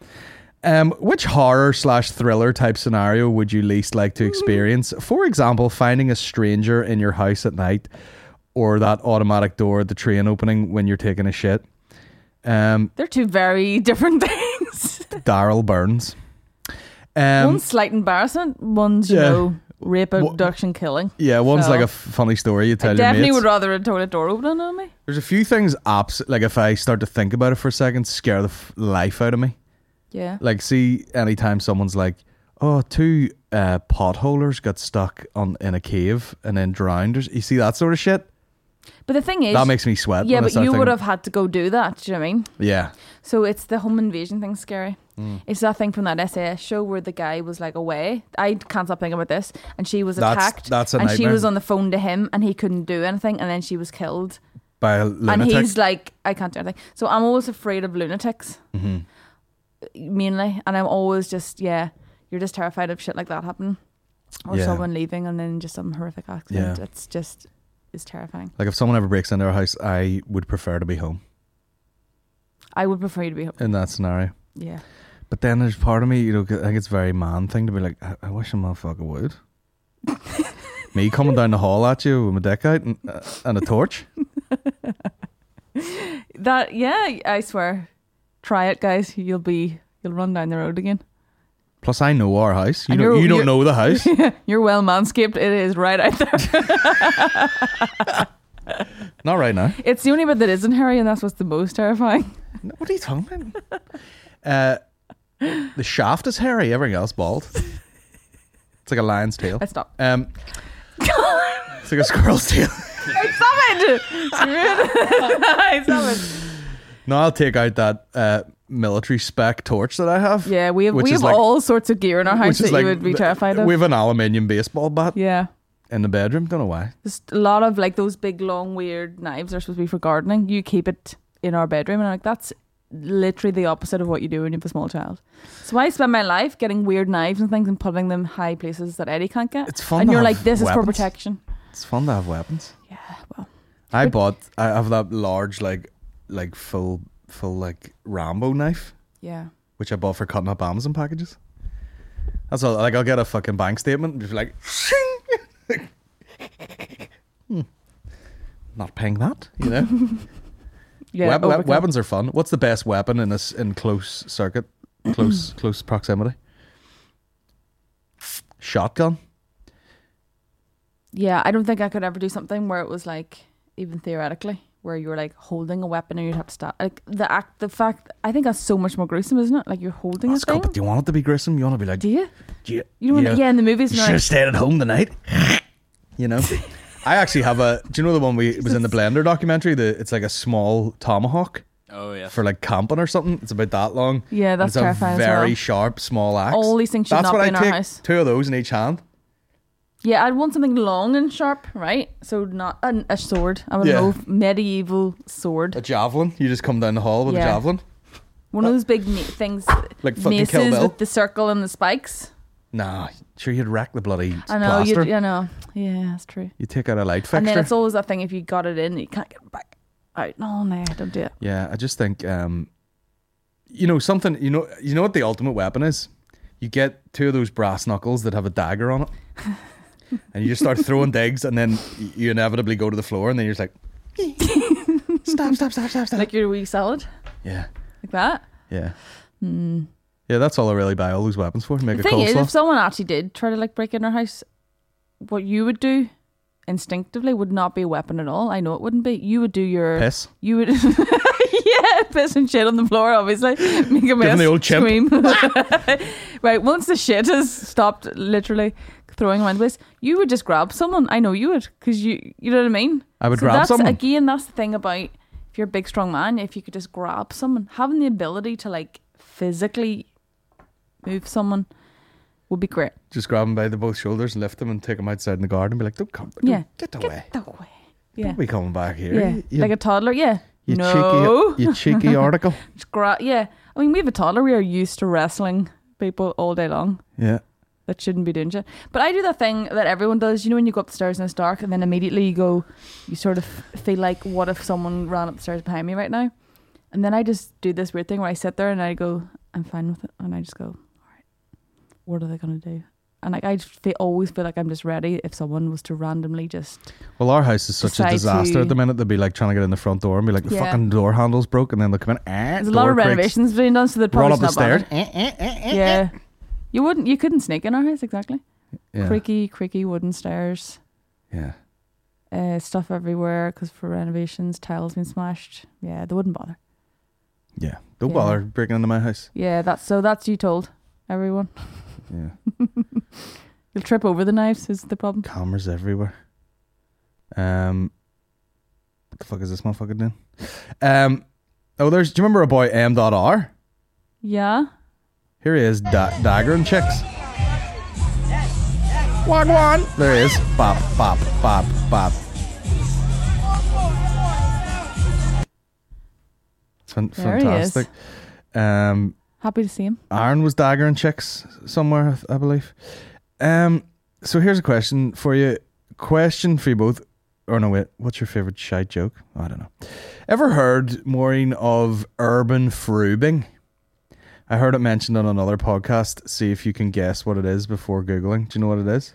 Speaker 1: Which horror/thriller type scenario would you least like to experience? For example, finding a stranger in your house at night, or that automatic door at the train opening when you're taking a shit.
Speaker 3: They're two very different things.
Speaker 1: Daryl Burns.
Speaker 3: One's slight embarrassment, one's, you
Speaker 1: Yeah.
Speaker 3: know, rape, abduction, killing.
Speaker 1: Yeah, one's
Speaker 3: So,
Speaker 1: like a funny story you tell
Speaker 3: I
Speaker 1: your
Speaker 3: definitely
Speaker 1: mates.
Speaker 3: would rather a toilet door opening on me.
Speaker 1: There's a few things, like if I start to think about it for a second, scare the life out of me.
Speaker 3: Yeah.
Speaker 1: Like, see, anytime someone's like, oh, two potholers got stuck in a cave and then drowned. You see that sort of shit?
Speaker 3: But the thing is,
Speaker 1: That makes me sweat.
Speaker 3: yeah,
Speaker 1: when I
Speaker 3: but
Speaker 1: start
Speaker 3: you would
Speaker 1: thinking-
Speaker 3: have had to go do that. Do you know what I mean?
Speaker 1: Yeah.
Speaker 3: So it's the home invasion thing scary.
Speaker 1: Mm.
Speaker 3: It's that thing from that SAS show where the guy was like away. I can't stop thinking about this. And she was attacked.
Speaker 1: That's a
Speaker 3: and she
Speaker 1: nightmare.
Speaker 3: was on the phone to him and he couldn't do anything. And then she was killed.
Speaker 1: By a
Speaker 3: And
Speaker 1: lunatic.
Speaker 3: he's like, I can't do anything. So I'm always afraid of lunatics.
Speaker 1: Mm-hmm.
Speaker 3: Mainly. And I'm always just, you're just terrified of shit like that happening. Or
Speaker 1: Yeah.
Speaker 3: someone leaving and then just some horrific accident.
Speaker 1: Yeah.
Speaker 3: It's terrifying.
Speaker 1: Like, if someone ever breaks into our house, I would prefer to be home
Speaker 3: I would prefer you to be home.
Speaker 1: in that scenario.
Speaker 3: Yeah.
Speaker 1: But then there's part of me, you know, I think it's a very man thing to be like, I wish a motherfucker would. Me coming down the hall at you with my dick out and a torch.
Speaker 3: That, yeah, I swear. Try it, guys. You'll run down the road again.
Speaker 1: Plus, I know our house. You
Speaker 3: And
Speaker 1: don't
Speaker 3: you're-
Speaker 1: know the house.
Speaker 3: You're well manscaped. It is right out there.
Speaker 1: Not right now.
Speaker 3: It's the only bit that isn't hairy, and that's what's the most terrifying.
Speaker 1: What are you talking about? The shaft is hairy. Everything else bald. It's like a lion's tail.
Speaker 3: I stop.
Speaker 1: It's like a squirrel's tail.
Speaker 3: Stop it! Stop it!
Speaker 1: No, I'll take out that military spec torch that I have.
Speaker 3: Yeah, we have
Speaker 1: which is like-
Speaker 3: all sorts of gear in our house
Speaker 1: which is
Speaker 3: that
Speaker 1: like
Speaker 3: you would be terrified of.
Speaker 1: We have an aluminium baseball bat
Speaker 3: Yeah.
Speaker 1: in the bedroom. Don't know why.
Speaker 3: Just a lot of like those big long weird knives are supposed to be for gardening. You keep it in our bedroom, and I'm like, that's literally the opposite of what you do when you have a small child. So I spend my life getting weird knives and things and putting them high places that Eddie can't get.
Speaker 1: It's fun
Speaker 3: and
Speaker 1: to
Speaker 3: you're
Speaker 1: have
Speaker 3: like, this is for
Speaker 1: weapons.
Speaker 3: protection.
Speaker 1: It's fun to have weapons.
Speaker 3: Yeah, well,
Speaker 1: I have that large like full like Rambo knife,
Speaker 3: yeah.
Speaker 1: which I bought for cutting up Amazon packages. That's all. Like, I'll get a fucking bank statement and just be like, not paying that, you know.
Speaker 3: Yeah, overkill.
Speaker 1: Weapons are fun. What's the best weapon in close circuit, close proximity? Shotgun.
Speaker 3: Yeah, I don't think I could ever do something where it was like, even theoretically, where you were like holding a weapon and you'd have to stop. Like the fact, I think that's so much more gruesome, isn't it? Like you're holding a
Speaker 1: That's cool,
Speaker 3: thing.
Speaker 1: but do you want it to be gruesome? You want to be like,
Speaker 3: Do you?
Speaker 1: you
Speaker 3: You don't want yeah, in the movies.
Speaker 1: You
Speaker 3: they're
Speaker 1: should
Speaker 3: like,
Speaker 1: have stayed at home tonight. You know, I actually have a. Do you know the one it was in the Blender documentary? It's like a small tomahawk
Speaker 2: Oh yeah.
Speaker 1: for like camping or something. It's about that long.
Speaker 3: Yeah,
Speaker 1: And
Speaker 3: that's
Speaker 1: it's a
Speaker 3: terrifying as
Speaker 1: very
Speaker 3: well.
Speaker 1: sharp, small axe.
Speaker 3: All these things should
Speaker 1: That's
Speaker 3: not
Speaker 1: what
Speaker 3: be
Speaker 1: I
Speaker 3: in our
Speaker 1: take.
Speaker 3: house.
Speaker 1: 2 of those in each hand.
Speaker 3: Yeah, I'd want something long and sharp, right? So not a sword. I would
Speaker 1: Yeah.
Speaker 3: love medieval sword.
Speaker 1: A javelin. You just come down the hall with a
Speaker 3: Yeah.
Speaker 1: javelin.
Speaker 3: One of those big things,
Speaker 1: Like fucking Kill
Speaker 3: maces
Speaker 1: Bill.
Speaker 3: with the circle and the spikes.
Speaker 1: Nah, sure you'd wreck the bloody
Speaker 3: I know,
Speaker 1: plaster.
Speaker 3: I know. Yeah, that's true.
Speaker 1: You take out a light
Speaker 3: And then
Speaker 1: fixture.
Speaker 3: it's always that thing, if you got it in, you can't get it back out. No, don't do it.
Speaker 1: Yeah, I just think, you know, something. You know what the ultimate weapon is? You get 2 of those brass knuckles that have a dagger on it, and you just start throwing digs, and then you inevitably go to the floor, and then you're just like, stop.
Speaker 3: Like your wee salad,
Speaker 1: Yeah,
Speaker 3: like that.
Speaker 1: yeah, yeah. That's all I really buy all those weapons for. Make
Speaker 3: The
Speaker 1: a
Speaker 3: thing is,
Speaker 1: coleslaw.
Speaker 3: if someone actually did try to like break in our house, what you would do instinctively would not be a weapon at all. I know it wouldn't be. You would do your
Speaker 1: Piss.
Speaker 3: You would, yeah, piss and shit on the floor. Obviously, make a mess,
Speaker 1: the old chimp.
Speaker 3: scream. Right, once the shit has stopped, literally throwing around the place, you would just grab someone. I know you would, because you know what I mean.
Speaker 1: I would
Speaker 3: So
Speaker 1: grab
Speaker 3: that's,
Speaker 1: someone.
Speaker 3: Again, that's the thing about if you're a big strong man. If you could just grab someone, having the ability to like physically move someone would be great.
Speaker 1: Just grab him by the both shoulders and lift him and take him outside in the garden and be like, don't come. Don't,
Speaker 3: Yeah.
Speaker 1: Get away.
Speaker 3: Get away. Yeah.
Speaker 1: Don't be coming back here.
Speaker 3: Yeah.
Speaker 1: You,
Speaker 3: Like a toddler. Yeah.
Speaker 1: you
Speaker 3: No.
Speaker 1: cheeky, you cheeky article.
Speaker 3: Just yeah. I mean, we have a toddler. We are used to wrestling people all day long.
Speaker 1: Yeah.
Speaker 3: That shouldn't be doing shit. But I do the thing that everyone does. You know, when you go up the stairs and it's dark, and then immediately you sort of feel like, what if someone ran up the stairs behind me right now? And then I just do this weird thing where I sit there and I go, I'm fine with it. And I just go, all right, what are they going to do? And like, I always feel like I'm just ready if someone was to randomly just...
Speaker 1: Well, our house is such a
Speaker 3: Decide
Speaker 1: disaster
Speaker 3: to-
Speaker 1: at the minute. They'd be like trying to get in the front door and be like, the
Speaker 3: Yeah.
Speaker 1: fucking door handle's broke, and then they'll come in.
Speaker 3: There's a lot of renovations being done, so they'd
Speaker 1: Run
Speaker 3: probably
Speaker 1: up the
Speaker 3: not
Speaker 1: stairs.
Speaker 3: bother. Yeah. You couldn't sneak in our house, exactly.
Speaker 1: Yeah.
Speaker 3: Creaky wooden stairs.
Speaker 1: Yeah.
Speaker 3: Stuff everywhere because for renovations, tiles been smashed. Yeah, they wouldn't bother.
Speaker 1: Yeah. Don't
Speaker 3: Yeah.
Speaker 1: bother breaking into my house.
Speaker 3: Yeah, that's you told everyone.
Speaker 1: Yeah.
Speaker 3: You'll trip over the knives is the problem.
Speaker 1: Cameras everywhere. What the fuck is this motherfucker doing? Do you remember a boy M.R?
Speaker 3: Yeah.
Speaker 1: Here he is, daggering chicks. Wagwan. There he is. Bop, bop, bop, bop. It's
Speaker 3: There he is.
Speaker 1: fantastic.
Speaker 3: Happy to see him.
Speaker 1: Aaron was daggering chicks somewhere, I believe. So here's a question for you. Question for you both. Or no, wait. What's your favourite shite joke? I don't know. Ever heard, Maureen, of urban frubing? I heard it mentioned on another podcast. See if you can guess what it is before Googling. Do you know what it is?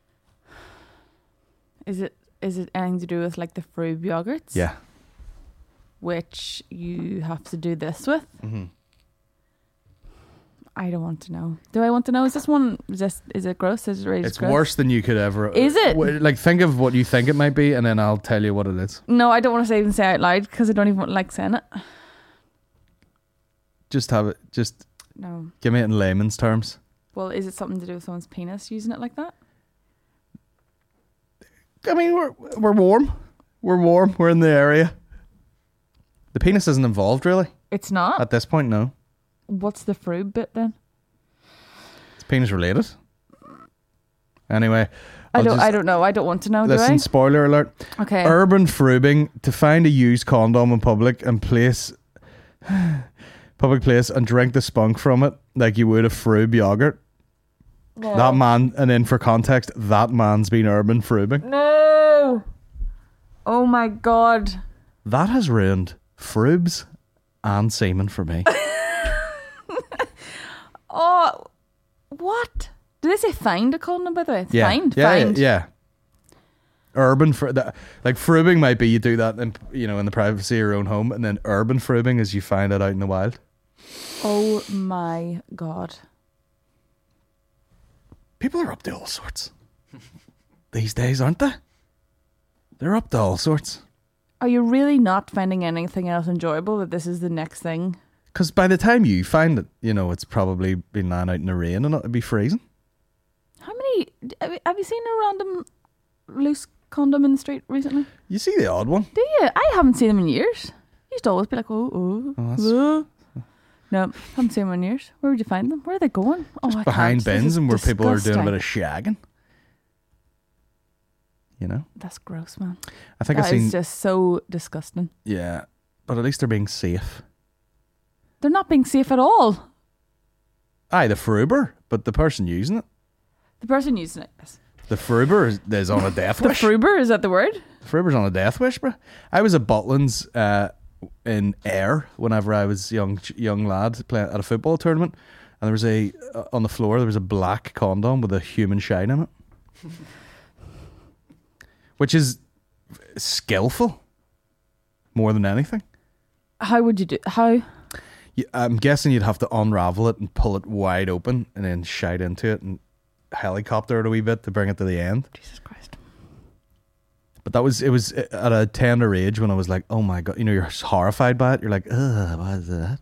Speaker 3: Is it anything to do with like the Frube yogurts?
Speaker 1: Yeah.
Speaker 3: Which you have to do this with?
Speaker 1: Mm-hmm.
Speaker 3: I don't want to know. Do I want to know? Is it gross? Is it really
Speaker 1: It's
Speaker 3: gross?
Speaker 1: worse than you could ever...
Speaker 3: Is it?
Speaker 1: Like, think of what you think it might be, and then I'll tell you what it is.
Speaker 3: No, I don't want to even say it out loud because I don't even like saying it.
Speaker 1: Just have it... Just
Speaker 3: No.
Speaker 1: give me it in layman's terms.
Speaker 3: Well, is it something to do with someone's penis using it like that?
Speaker 1: I mean, we're warm. We're warm. We're in the area. The penis isn't involved, really.
Speaker 3: It's not.
Speaker 1: At this point, no.
Speaker 3: What's the Frube bit then?
Speaker 1: It's penis related. Anyway,
Speaker 3: I don't know. I don't want to know.
Speaker 1: Listen,
Speaker 3: do
Speaker 1: spoiler alert.
Speaker 3: I? Okay.
Speaker 1: Urban frubing, to find a used condom in public and public place and drink the spunk from it like you would a Frube yogurt.
Speaker 3: No.
Speaker 1: That man, and then for context, that man's been urban frubing.
Speaker 3: No. Oh my god.
Speaker 1: That has ruined frubes and semen for me.
Speaker 3: Oh, what? Did they say find a condom, by the way?
Speaker 1: Yeah.
Speaker 3: Find?
Speaker 1: Yeah,
Speaker 3: Find.
Speaker 1: yeah. Urban like frubing might be you do that in the privacy of your own home, and then urban frubing is you find it out in the wild.
Speaker 3: Oh my god.
Speaker 1: People are up to all sorts these days, aren't they? They're up to all sorts.
Speaker 3: Are you really not finding anything else enjoyable that this is the next thing?
Speaker 1: Because by the time you find it, it's probably been lying out in the rain and it'll be freezing.
Speaker 3: How many... Have you seen a random loose condom in the street recently?
Speaker 1: You see the odd one.
Speaker 3: Do you? I haven't seen them in years. I used to always be like,
Speaker 1: Oh, that's
Speaker 3: No, haven't seen them in years. Where would you find them? Where are they going?
Speaker 1: just
Speaker 3: I
Speaker 1: behind
Speaker 3: can't. This
Speaker 1: bins
Speaker 3: is
Speaker 1: and where people are doing a bit
Speaker 3: disgusting.
Speaker 1: of shagging.
Speaker 3: That's gross, man.
Speaker 1: I think
Speaker 3: That
Speaker 1: I've seen...
Speaker 3: is just so disgusting.
Speaker 1: Yeah, but at least they're being safe.
Speaker 3: They're not being safe at all.
Speaker 1: Aye, the fruber, but the person using it.
Speaker 3: The person using it. Yes.
Speaker 1: The fruber is on a death
Speaker 3: The
Speaker 1: wish.
Speaker 3: Fruber, is that the word?
Speaker 1: The fruber's on a death wish, bro. I was at Butlins in Ayr whenever I was young lad playing at a football tournament, and there was on the floor there was a black condom with a human shine in it, which is skillful more than anything.
Speaker 3: How would you do? How?
Speaker 1: I'm guessing you'd have to unravel it and pull it wide open and then shite into it and helicopter it a wee bit to bring it to the end.
Speaker 3: Jesus Christ.
Speaker 1: But it was at a tender age when I was like, oh my God, you know, you're horrified by it. You're like, ugh, what is that?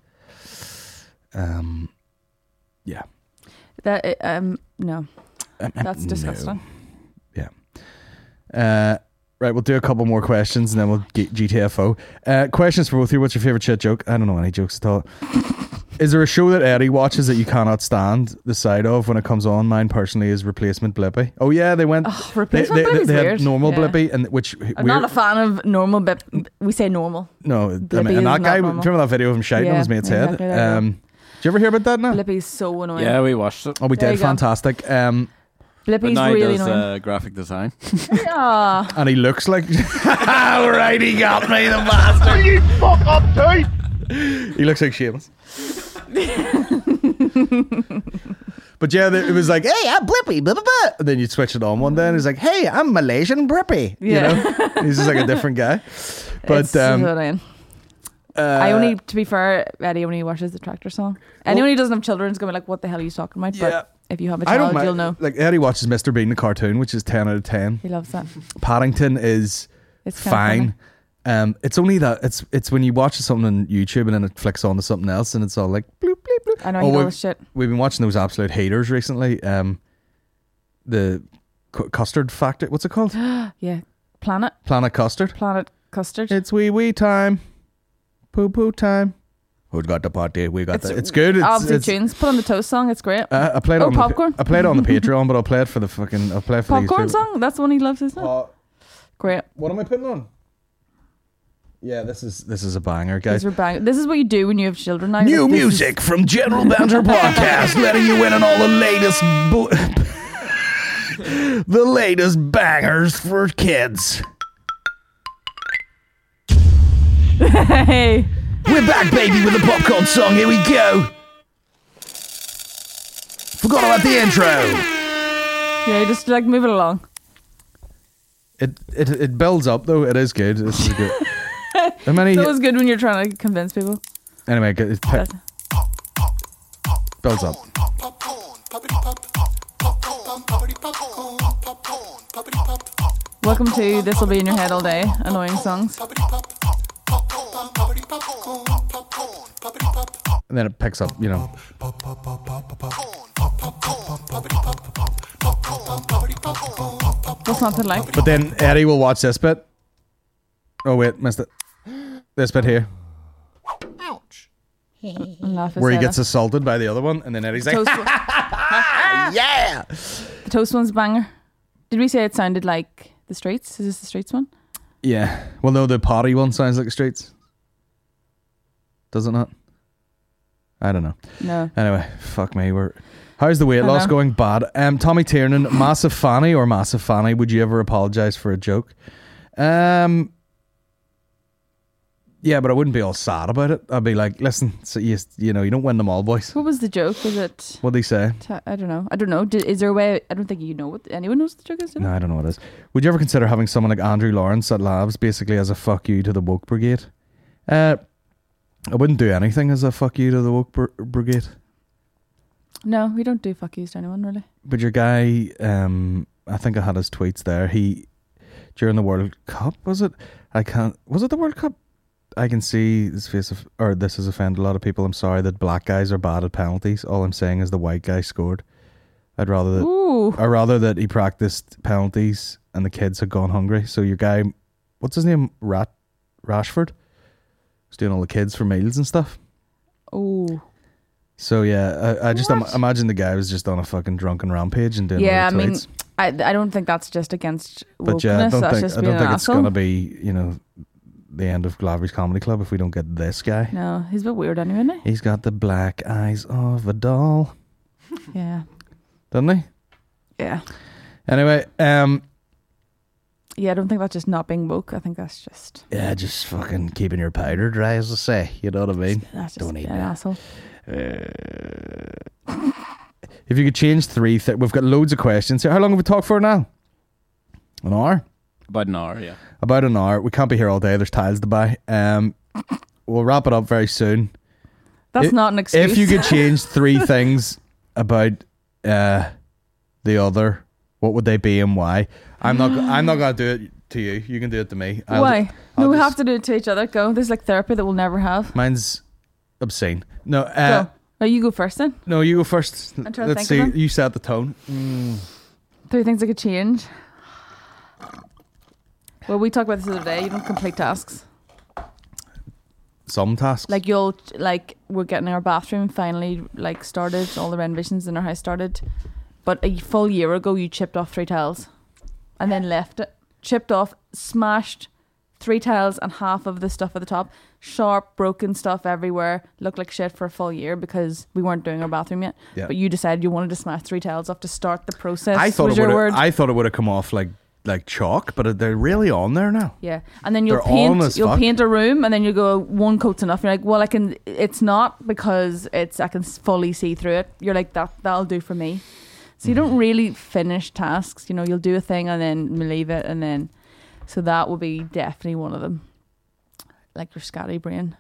Speaker 1: Yeah.
Speaker 3: That no, that's disgusting.
Speaker 1: No. Yeah. Right, we'll do a couple more questions and then we'll get GTFO. Questions for both of you. What's your favourite shit joke? I don't know any jokes at all. Is there a show that Eddie watches that you cannot stand the sight of when it comes on? Mine personally is Replacement Blippy. Oh yeah, they went.
Speaker 3: Oh, Replacement Blippy's
Speaker 1: they had
Speaker 3: weird.
Speaker 1: normal
Speaker 3: Yeah.
Speaker 1: Blippy, and which
Speaker 3: I'm not a fan of normal we say normal.
Speaker 1: no, I
Speaker 3: Blippy
Speaker 1: mean, and that
Speaker 3: is
Speaker 1: guy.
Speaker 3: not normal.
Speaker 1: Remember that video of him shouting on his mate's head?
Speaker 3: exactly that,
Speaker 1: Did you ever hear about that? Now?
Speaker 3: Blippy's so annoying.
Speaker 2: Yeah, we watched it.
Speaker 1: Oh, we
Speaker 3: There
Speaker 1: did.
Speaker 3: you go.
Speaker 1: Fantastic.
Speaker 2: But
Speaker 3: Blippy's
Speaker 2: now he
Speaker 3: really
Speaker 2: does
Speaker 3: annoying.
Speaker 2: graphic design.
Speaker 3: Yeah.
Speaker 1: And he looks like. All right, he got me, the bastard.
Speaker 5: You fuck up, too!
Speaker 1: He looks like Seamus. But yeah, it was like, hey, I'm Blippy, blah, blah, blah. And then you'd switch it on one day and he's like, hey, I'm Malaysian Blippy.
Speaker 3: Yeah.
Speaker 1: You know? He's just like a different guy. But
Speaker 3: It's so annoying. I only, to be fair, Eddie only watches the Tractor song. Anyone who doesn't have children is going to be like, what the hell are you talking about?
Speaker 1: Yeah.
Speaker 3: But if you have a
Speaker 1: I don't
Speaker 3: child,
Speaker 1: mind.
Speaker 3: you'll know.
Speaker 1: Like, Eddie watches Mr. Bean the cartoon, which is 10 out of 10.
Speaker 3: He loves that.
Speaker 1: Paddington is
Speaker 3: It's kinda
Speaker 1: fine. It's only that it's when you watch something on YouTube and then it flicks on to something else and it's all like bloop bloop bloop.
Speaker 3: I know he does shit.
Speaker 1: We've been watching those absolute haters recently. The custard factory. What's it called?
Speaker 3: Yeah. Planet
Speaker 1: Custard.
Speaker 3: Custard.
Speaker 1: It's wee time. Poo poo time. Who's got the party? We got that. It's good.
Speaker 3: Obviously tunes. Put on the Toast song. It's great.
Speaker 1: I played it
Speaker 3: Oh,
Speaker 1: on
Speaker 3: Popcorn?
Speaker 1: I played it on the Patreon, but I'll play it for the fucking. I'll play it for the
Speaker 3: Popcorn
Speaker 1: YouTube.
Speaker 3: song. That's the one he loves, isn't it? Great.
Speaker 1: What am I putting on? Yeah, this is a banger, guys.
Speaker 3: These are bang. This is what you do when you have children now.
Speaker 1: New
Speaker 3: Like, this is-
Speaker 1: music from General Banter Podcast, letting you in on all the latest the latest bangers for kids.
Speaker 3: Hey.
Speaker 1: We're back, baby, with the popcorn song. Here we go. Forgot about the intro.
Speaker 3: Yeah, just like move it along.
Speaker 1: It builds up though. It is good. This is good. How many?
Speaker 3: It's always good when you're trying to convince people.
Speaker 1: Anyway, it builds up.
Speaker 3: Welcome to This'll Be in Your Head All Day. Annoying songs.
Speaker 1: And then it picks up, you know.
Speaker 3: What's not to like?
Speaker 1: But then Eddie will watch this bit. Oh wait, missed it. This bit here,
Speaker 3: And laugh at
Speaker 1: where he
Speaker 3: Sarah.
Speaker 1: gets assaulted by the other one, and then Eddie's like,
Speaker 3: Toast,
Speaker 1: "Yeah."
Speaker 3: the Toast one's a banger. Did we say it sounded like the Streets? Is this the Streets one?
Speaker 1: Yeah. Well, no, the potty one sounds like the Streets. Does it not? I don't know.
Speaker 3: No.
Speaker 1: Anyway, fuck me. How's the weight
Speaker 3: I
Speaker 1: loss
Speaker 3: know.
Speaker 1: going? Bad. Tommy Tiernan, massive fanny or massive fanny? Would you ever apologize for a joke? Yeah, but I wouldn't be all sad about it. I'd be like, listen, so you know, you don't win them all, boys.
Speaker 3: What was the joke? Was it?
Speaker 1: What'd he say?
Speaker 3: I don't know. Is there a way? I don't think you know what anyone knows what the joke is. Do they?
Speaker 1: No, I don't know what it is. Would you ever consider having someone like Andrew Lawrence at Labs basically as a fuck you to the woke brigade? I wouldn't do anything as a fuck you to the woke brigade.
Speaker 3: No, we don't do fuck yous to anyone really.
Speaker 1: But your guy, I think I had his tweets there. He, during the World Cup, was it? Was it the World Cup? I can see this this has offended a lot of people. I'm sorry that black guys are bad at penalties. All I'm saying is the white guy scored. I'd rather that he practiced penalties and the kids had gone hungry. So your guy, what's his name? Rashford? Was doing all the kids for meals and stuff.
Speaker 3: Oh.
Speaker 1: So yeah, I just
Speaker 3: What?
Speaker 1: imagine the guy was just on a fucking drunken rampage and doing
Speaker 3: Yeah, I
Speaker 1: all the
Speaker 3: mean,
Speaker 1: tweets.
Speaker 3: I don't think that's just against wokeness.
Speaker 1: But yeah, I don't
Speaker 3: that's
Speaker 1: think
Speaker 3: just
Speaker 1: I
Speaker 3: being
Speaker 1: don't
Speaker 3: an
Speaker 1: think it's
Speaker 3: asshole.
Speaker 1: gonna be, you know, the end of Glavery's Comedy Club if we don't get this guy.
Speaker 3: No, he's a bit weird anyway, isn't he?
Speaker 1: He's got the black eyes of a doll,
Speaker 3: Yeah.
Speaker 1: doesn't he?
Speaker 3: Yeah.
Speaker 1: Anyway,
Speaker 3: Yeah, I don't think that's just not being woke. I think that's just
Speaker 1: yeah, just fucking keeping your powder dry, as I say. You know what I mean?
Speaker 3: that's just
Speaker 1: Don't
Speaker 3: being
Speaker 1: need
Speaker 3: an
Speaker 1: that.
Speaker 3: asshole.
Speaker 1: If you could change three things, we've got loads of questions here. How long have we talked for now? An hour?
Speaker 2: About an hour, yeah.
Speaker 1: About an hour. We can't be here all day. There's tiles to buy. We'll wrap it up very soon.
Speaker 3: That's not an excuse.
Speaker 1: If you could change three things about the the other, what would they be and why? I'm not gonna do it to you. You can do it to me.
Speaker 3: Why? No, we have to do it to each other. Go. This is like therapy that we'll never have.
Speaker 1: Mine's obscene. No,
Speaker 3: Go. Oh, you go first then.
Speaker 1: no, you go first.
Speaker 3: I'm trying to
Speaker 1: Let's
Speaker 3: think
Speaker 1: see.
Speaker 3: of them.
Speaker 1: You set the tone.
Speaker 3: 3 things I could change. Well, we talked about this the other day. You don't complete tasks.
Speaker 1: Some tasks.
Speaker 3: Like we're getting our bathroom finally like started. All the renovations in our house started, but a full year ago you chipped off 3 tiles, and then left it. Chipped off, smashed 3 tiles and half of the stuff at the top. Sharp, broken stuff everywhere. Looked like shit for a full year because we weren't doing our bathroom yet.
Speaker 1: Yeah.
Speaker 3: But you decided you wanted to smash 3 tiles off to start the process.
Speaker 1: I thought
Speaker 3: was your word.
Speaker 1: I thought it would have come off like chalk, but they're really on there now.
Speaker 3: Yeah, and then you'll
Speaker 1: They're on as
Speaker 3: paint. You'll
Speaker 1: fuck.
Speaker 3: paint a room, and then you go 1 coat's enough. You're like, well, I can. It's not because I can fully see through it. You're like that'll do for me. So you don't really finish tasks. You know, you'll do a thing and then leave it, and then so that will be definitely one of them. Like your scatty brain.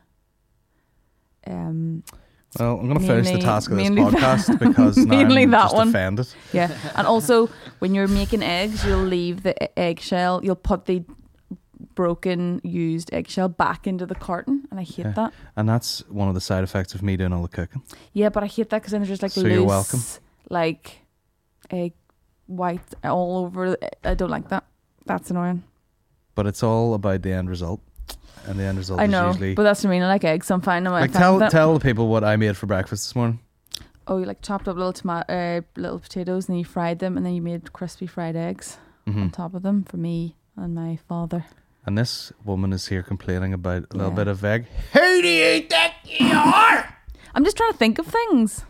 Speaker 1: Well, I'm going to finish the
Speaker 3: Mainly-
Speaker 1: task of this
Speaker 3: mainly
Speaker 1: podcast because now
Speaker 3: mainly
Speaker 1: I'm
Speaker 3: that
Speaker 1: just
Speaker 3: one.
Speaker 1: offended.
Speaker 3: Yeah, and also when you're making eggs, you'll leave the eggshell. You'll put the broken, used eggshell back into the carton, and I hate that.
Speaker 1: And that's one of the side effects of me doing all the cooking.
Speaker 3: Yeah, but I hate that because then there's just like
Speaker 1: So
Speaker 3: loose,
Speaker 1: you're welcome.
Speaker 3: like egg white all over. I don't like that. That's annoying.
Speaker 1: But it's all about the end result. And the end result
Speaker 3: I
Speaker 1: is
Speaker 3: know,
Speaker 1: usually...
Speaker 3: but that's what I mean. I like eggs, so I'm fine.
Speaker 1: Like tell the people what I made for breakfast this morning.
Speaker 3: Oh, you like chopped up little potatoes, and then you fried them, and then you made crispy fried eggs on top of them for me and my father.
Speaker 1: And this woman is here complaining about a little
Speaker 3: Yeah.
Speaker 1: bit of egg. Who do you think you are?
Speaker 3: I'm just trying to think of things.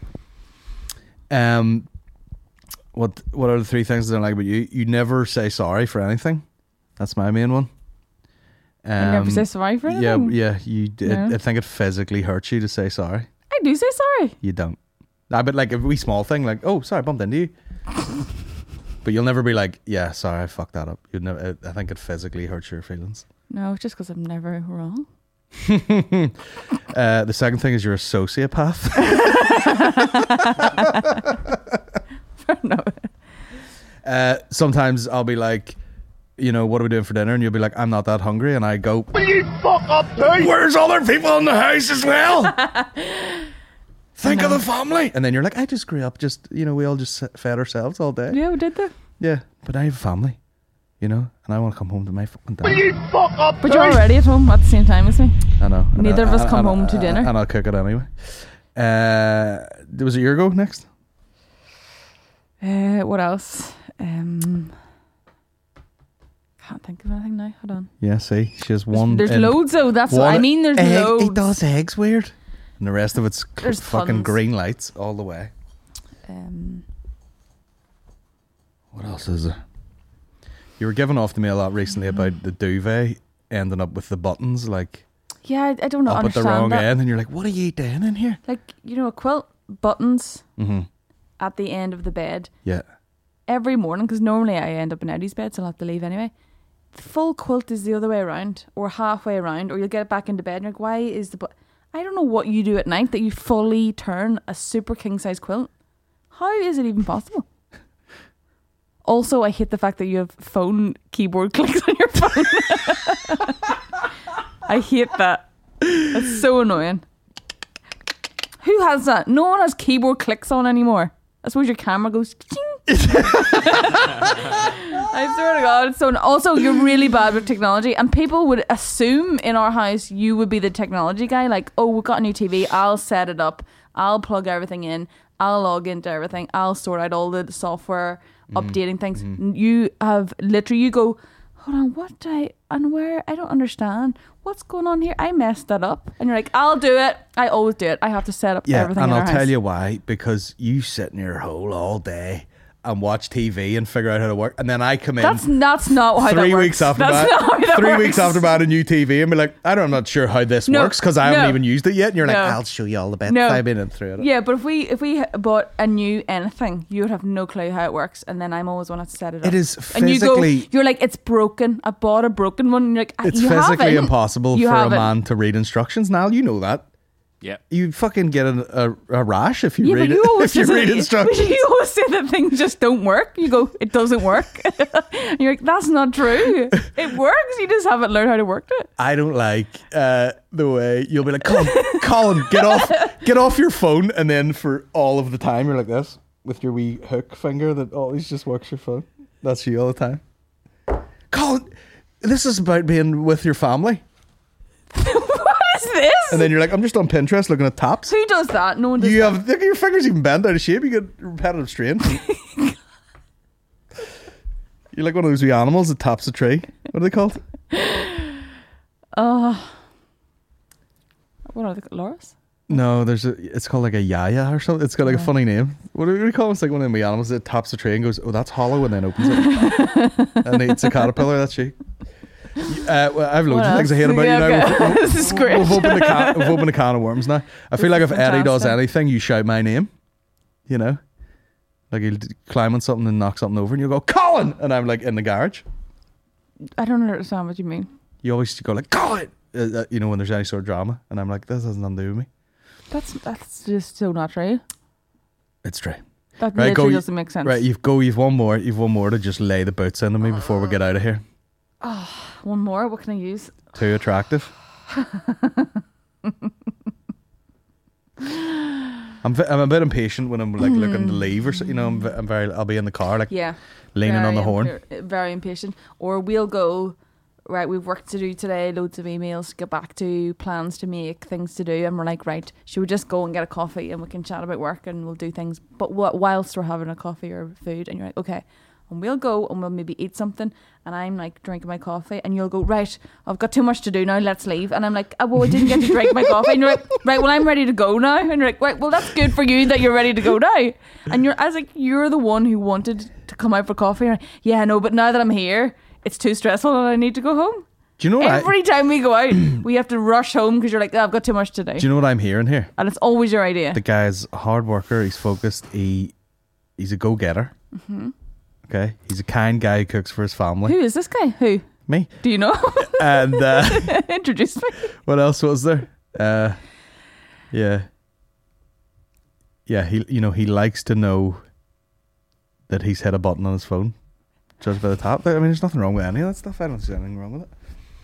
Speaker 1: What are the 3 things I don't like about you? You never say sorry for anything. That's my main one.
Speaker 3: I never say sorry for anything.
Speaker 1: Yeah.
Speaker 3: No.
Speaker 1: I think it physically hurts you to say sorry.
Speaker 3: I do say sorry.
Speaker 1: You don't. But like a wee small thing, like, oh, sorry, I bumped into you. But you'll never be like, yeah, sorry, I fucked that up. You'd never. I think it physically hurts your feelings.
Speaker 3: No, it's just because I'm never wrong.
Speaker 1: The second thing is you're a sociopath.
Speaker 3: No.
Speaker 1: Sometimes I'll be like, you know, what are we doing for dinner? And you'll be like, I'm not that hungry. And I go, will you fuck up too? Where's other people in the house as well? Think of the family. And then you're like, I just grew up just, you know, we all just fed ourselves all day.
Speaker 3: Yeah, we did that.
Speaker 1: Yeah, but I have a family, you know, and I want to come home to my fucking dad.
Speaker 3: But you're already at home at the same time as me.
Speaker 1: I know. and
Speaker 3: Neither of us come
Speaker 1: and
Speaker 3: home to dinner.
Speaker 1: And I'll cook it anyway. Was it your go next?
Speaker 3: What else? Can't think of anything now. Hold on.
Speaker 1: Yeah, see, she has one.
Speaker 3: There's
Speaker 1: in-
Speaker 3: loads though. That's what
Speaker 1: one
Speaker 3: I mean. There's
Speaker 1: egg,
Speaker 3: loads.
Speaker 1: He does eggs weird. And the rest of it's
Speaker 3: There's
Speaker 1: fucking
Speaker 3: tons.
Speaker 1: green lights all the way. What else is there? You were giving off to me a lot recently about the duvet ending up with the buttons like
Speaker 3: Yeah, I don't know.
Speaker 1: up at the
Speaker 3: Understand
Speaker 1: wrong
Speaker 3: that.
Speaker 1: end, and you're like, what are you doing in here?
Speaker 3: Like, you know, a quilt buttons
Speaker 1: Mm-hmm.
Speaker 3: at the end of the bed
Speaker 1: Yeah.
Speaker 3: every morning, because normally I end up in Eddie's bed, so I'll have to leave anyway. The full quilt is the other way around, or halfway around, or you'll get it back into bed and you're like, why is the I don't know what you do at night that you fully turn a super king size quilt. How is it even possible? Also, I hate the fact that you have phone keyboard clicks on your phone. I hate that. That's so annoying. Who has that? No one has keyboard clicks on anymore. I suppose your camera goes ching. I swear to God. So also, you're really bad with technology, and people would assume in our house you would be the technology guy. Like, oh, we've got a new TV. I'll set it up. I'll plug everything in. I'll log into everything. I'll sort out all the software, updating things. You have literally, you go, hold on, what did I, and where, I don't understand. What's going on here? I messed that up. And you're like, I'll do it. I always do it. I have to set up everything
Speaker 1: and
Speaker 3: in
Speaker 1: I'll
Speaker 3: our
Speaker 1: tell
Speaker 3: house.
Speaker 1: you why. Because you sit in your hole all day and watch TV and figure out how to work, and then I come in.
Speaker 3: That's not how that
Speaker 1: 3
Speaker 3: works.
Speaker 1: weeks after
Speaker 3: That's not how that
Speaker 1: 3
Speaker 3: works.
Speaker 1: weeks after buying a new TV, and be like, I'm not sure how this
Speaker 3: No,
Speaker 1: works because I haven't
Speaker 3: no.
Speaker 1: even used it yet. And you're like,
Speaker 3: No.
Speaker 1: I'll show you all the bits.
Speaker 3: No.
Speaker 1: I've been in through it.
Speaker 3: Yeah, but if we bought a new anything, you would have no clue how it works, and then I'm always one to set it up.
Speaker 1: It is
Speaker 3: and you
Speaker 1: physically.
Speaker 3: go, you're like, it's broken. I bought a broken one. And you're like,
Speaker 1: It's
Speaker 3: you
Speaker 1: physically
Speaker 3: haven't.
Speaker 1: impossible
Speaker 3: You
Speaker 1: for a
Speaker 3: haven't.
Speaker 1: man to read instructions. Now you know that.
Speaker 2: Yeah.
Speaker 1: You fucking get a rash if you
Speaker 3: Yeah,
Speaker 1: read
Speaker 3: but you
Speaker 1: it.
Speaker 3: always
Speaker 1: If you
Speaker 3: say
Speaker 1: read
Speaker 3: that-
Speaker 1: instructions.
Speaker 3: You always say that things just don't work. You go, it doesn't work. And you're like, that's not true. It works. You just haven't learned how to work it.
Speaker 1: I don't like the way you'll be like, Colin, get off your phone, and then for all of the time you're like this with your wee hook finger that always just works your phone. That's you all the time. Colin, this is about being with your family.
Speaker 3: What is this?
Speaker 1: And then you're like, I'm just on Pinterest looking at taps.
Speaker 3: Who does that? No one does
Speaker 1: You
Speaker 3: that.
Speaker 1: have look at your fingers even bent out of shape. You get repetitive strain. You're like one of those wee animals that taps a tree. What are they called?
Speaker 3: What are they called? Loris?
Speaker 1: No, it's called like a yaya or something. It's got like a funny name. What do we call it? It's like one of them wee animals that taps a tree and goes, oh, that's hollow, and then opens it. And eats a caterpillar. That's you. Well, I have loads of things I hate about you now.
Speaker 3: This is great.
Speaker 1: We've opened a can of worms now. I feel like if Eddie does
Speaker 3: fantastic.
Speaker 1: anything, you shout my name. You know? Like he'll climb on something and knock something over and you'll go, Colin! And I'm like in the garage.
Speaker 3: I don't understand what you mean.
Speaker 1: You always go like, Colin! You know, when there's any sort of drama. And I'm like, this has nothing to do with me.
Speaker 3: That's just so not true.
Speaker 1: It's true.
Speaker 3: That
Speaker 1: Right,
Speaker 3: literally
Speaker 1: go,
Speaker 3: doesn't make sense.
Speaker 1: Right, you've one more to just lay the boots into me before we get out of here.
Speaker 3: One more. What can I use?
Speaker 1: Too attractive. I'm a bit impatient when I'm like looking to leave or so, you know. I'll be in the car like
Speaker 3: Yeah.
Speaker 1: leaning on the horn.
Speaker 3: Very impatient. Or we'll go, right, we've work to do today, loads of emails to get back to, plans to make, things to do. And we're like, right, should we just go and get a coffee and we can chat about work and we'll do things. But whilst we're having a coffee or food, and you're like, okay. And we'll go and we'll maybe eat something. And I'm like drinking my coffee. And you'll go, right, I've got too much to do now, let's leave. And I'm like, oh, well, I didn't get to drink my coffee. And you're like, right, well, I'm ready to go now. And you're like, right, well, that's good for you that you're ready to go now. And I was like, you're the one who wanted to come out for coffee. And yeah, no, but now that I'm here, it's too stressful and I need to go home.
Speaker 1: Do you know what?
Speaker 3: Every time we go out, we have to rush home because you're like, oh, I've got too much to do.
Speaker 1: Do you know what I'm hearing here?
Speaker 3: And it's always your idea.
Speaker 1: The guy's a hard worker. He's focused. He's a go-getter. Mm-hmm. Okay, he's a kind guy who cooks for his family.
Speaker 3: Who is this guy? Who?
Speaker 1: Me.
Speaker 3: Do you know?
Speaker 1: And
Speaker 3: Introduce me.
Speaker 1: what else was there? Yeah. He likes to know that he's hit a button on his phone. Judged by the tap. I mean, there's nothing wrong with any of that stuff. I don't see anything wrong with it.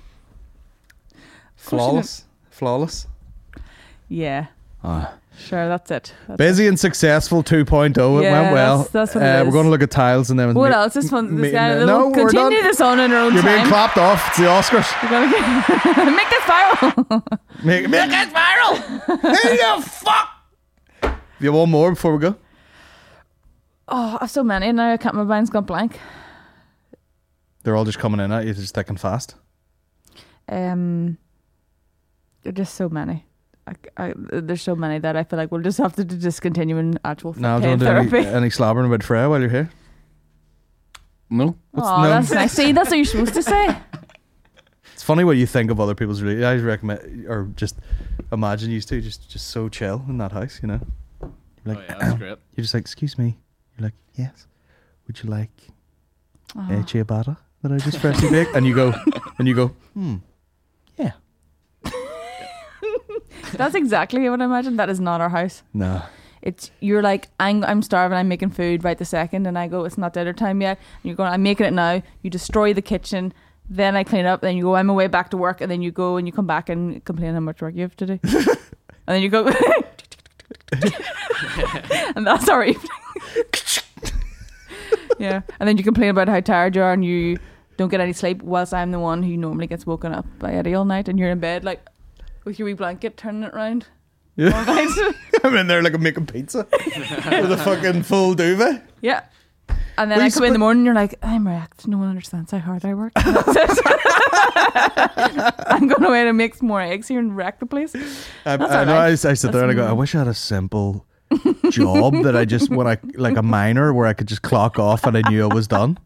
Speaker 1: Flawless.
Speaker 3: Yeah.
Speaker 1: Ah.
Speaker 3: Sure, that's it.
Speaker 1: Busy and successful 2.0. It
Speaker 3: Yeah,
Speaker 1: went well.
Speaker 3: that's what it
Speaker 1: We're
Speaker 3: is.
Speaker 1: going to look at tiles and then
Speaker 3: What else? This one, this guy,
Speaker 1: no,
Speaker 3: we'll
Speaker 1: we're
Speaker 3: continue
Speaker 1: done.
Speaker 3: this on in our own
Speaker 1: You're being
Speaker 3: time.
Speaker 1: clapped off. It's the Oscars.
Speaker 3: We're gonna make this viral.
Speaker 1: Make it viral. Hey, you fuck. You have one more before we go?
Speaker 3: Oh, I've so many now. I can't. My mind's gone blank.
Speaker 1: They're all just coming in at you, just thick and fast.
Speaker 3: There are just so many. There's so many that I feel like we'll just have to discontinue in actual
Speaker 1: Now,
Speaker 3: paid
Speaker 1: don't do
Speaker 3: therapy.
Speaker 1: any slobbering about Freya while you're here.
Speaker 2: No.
Speaker 3: Oh,
Speaker 1: no?
Speaker 3: that's nice. See, that's what you're supposed to say.
Speaker 1: It's funny what you think of other people's really. I recommend, or just imagine you two just so chill in that house, you know. You're like,
Speaker 2: Oh yeah, that's great.
Speaker 1: you're just like, excuse me. You're like, yes. Would you like a ciabatta that I just freshly baked? And you go, yeah.
Speaker 3: That's exactly what I imagine. That is not our house.
Speaker 1: No.
Speaker 3: It's you're like I'm starving. I'm making food right this second, and I go, it's not dinner time yet. And you're going, I'm making it now. You destroy the kitchen. Then I clean up. Then you go, I'm away back to work, and then you go and you come back and complain how much work you have to do. And then you go, and that's our evening. Yeah, and then you complain about how tired you are and you don't get any sleep, whilst I'm the one who normally gets woken up by Eddie all night, and you're in bed like with your wee blanket turning it round.
Speaker 1: Yeah.
Speaker 3: All night.
Speaker 1: I'm in there like I'm making pizza with a fucking full duvet.
Speaker 3: Yeah. And then
Speaker 1: Well,
Speaker 3: I
Speaker 1: you
Speaker 3: come in the morning and you're like, I'm wrecked. No one understands how hard I work. That's it. I'm going away to make some more eggs here and wreck the place.
Speaker 1: I
Speaker 3: That's
Speaker 1: know.
Speaker 3: alright.
Speaker 1: I sit there and I go, I wish I had a simple job that I just like a minor where I could just clock off and I knew I was done.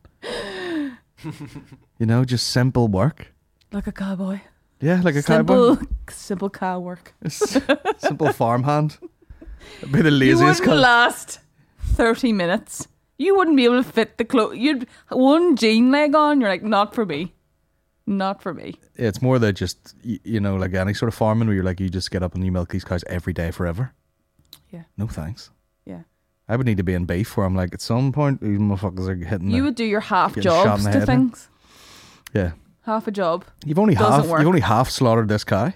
Speaker 1: You know, just simple work.
Speaker 3: Like a cowboy.
Speaker 1: Yeah, like a cowboy.
Speaker 3: Simple cow work.
Speaker 1: Simple farmhand. It'd be the
Speaker 3: You
Speaker 1: laziest.
Speaker 3: wouldn't last 30 minutes. You wouldn't be able to fit the clothes. You'd one jean leg on. You're like, not for me. Not for me.
Speaker 1: It's more that just, you know, like any sort of farming where you're like, you just get up and you milk these cows every day forever.
Speaker 3: Yeah.
Speaker 1: No thanks.
Speaker 3: Yeah.
Speaker 1: I would need to be in beef where I'm like, at some point, these motherfuckers are hitting
Speaker 3: You
Speaker 1: the,
Speaker 3: would do your half
Speaker 1: getting shot in
Speaker 3: jobs
Speaker 1: the
Speaker 3: to
Speaker 1: head,
Speaker 3: things.
Speaker 1: yeah.
Speaker 3: Half a job.
Speaker 1: You've only
Speaker 3: Doesn't work.
Speaker 1: you've only half slaughtered this cow.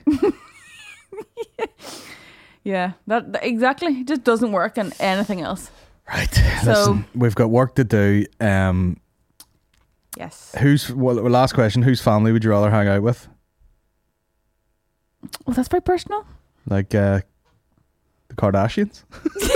Speaker 3: Yeah, that exactly. It just doesn't work in anything else.
Speaker 1: Right.
Speaker 3: So-
Speaker 1: Listen, we've got work to do.
Speaker 3: Yes.
Speaker 1: Last question, whose family would you rather hang out with?
Speaker 3: Well, that's very personal.
Speaker 1: Like the Kardashians?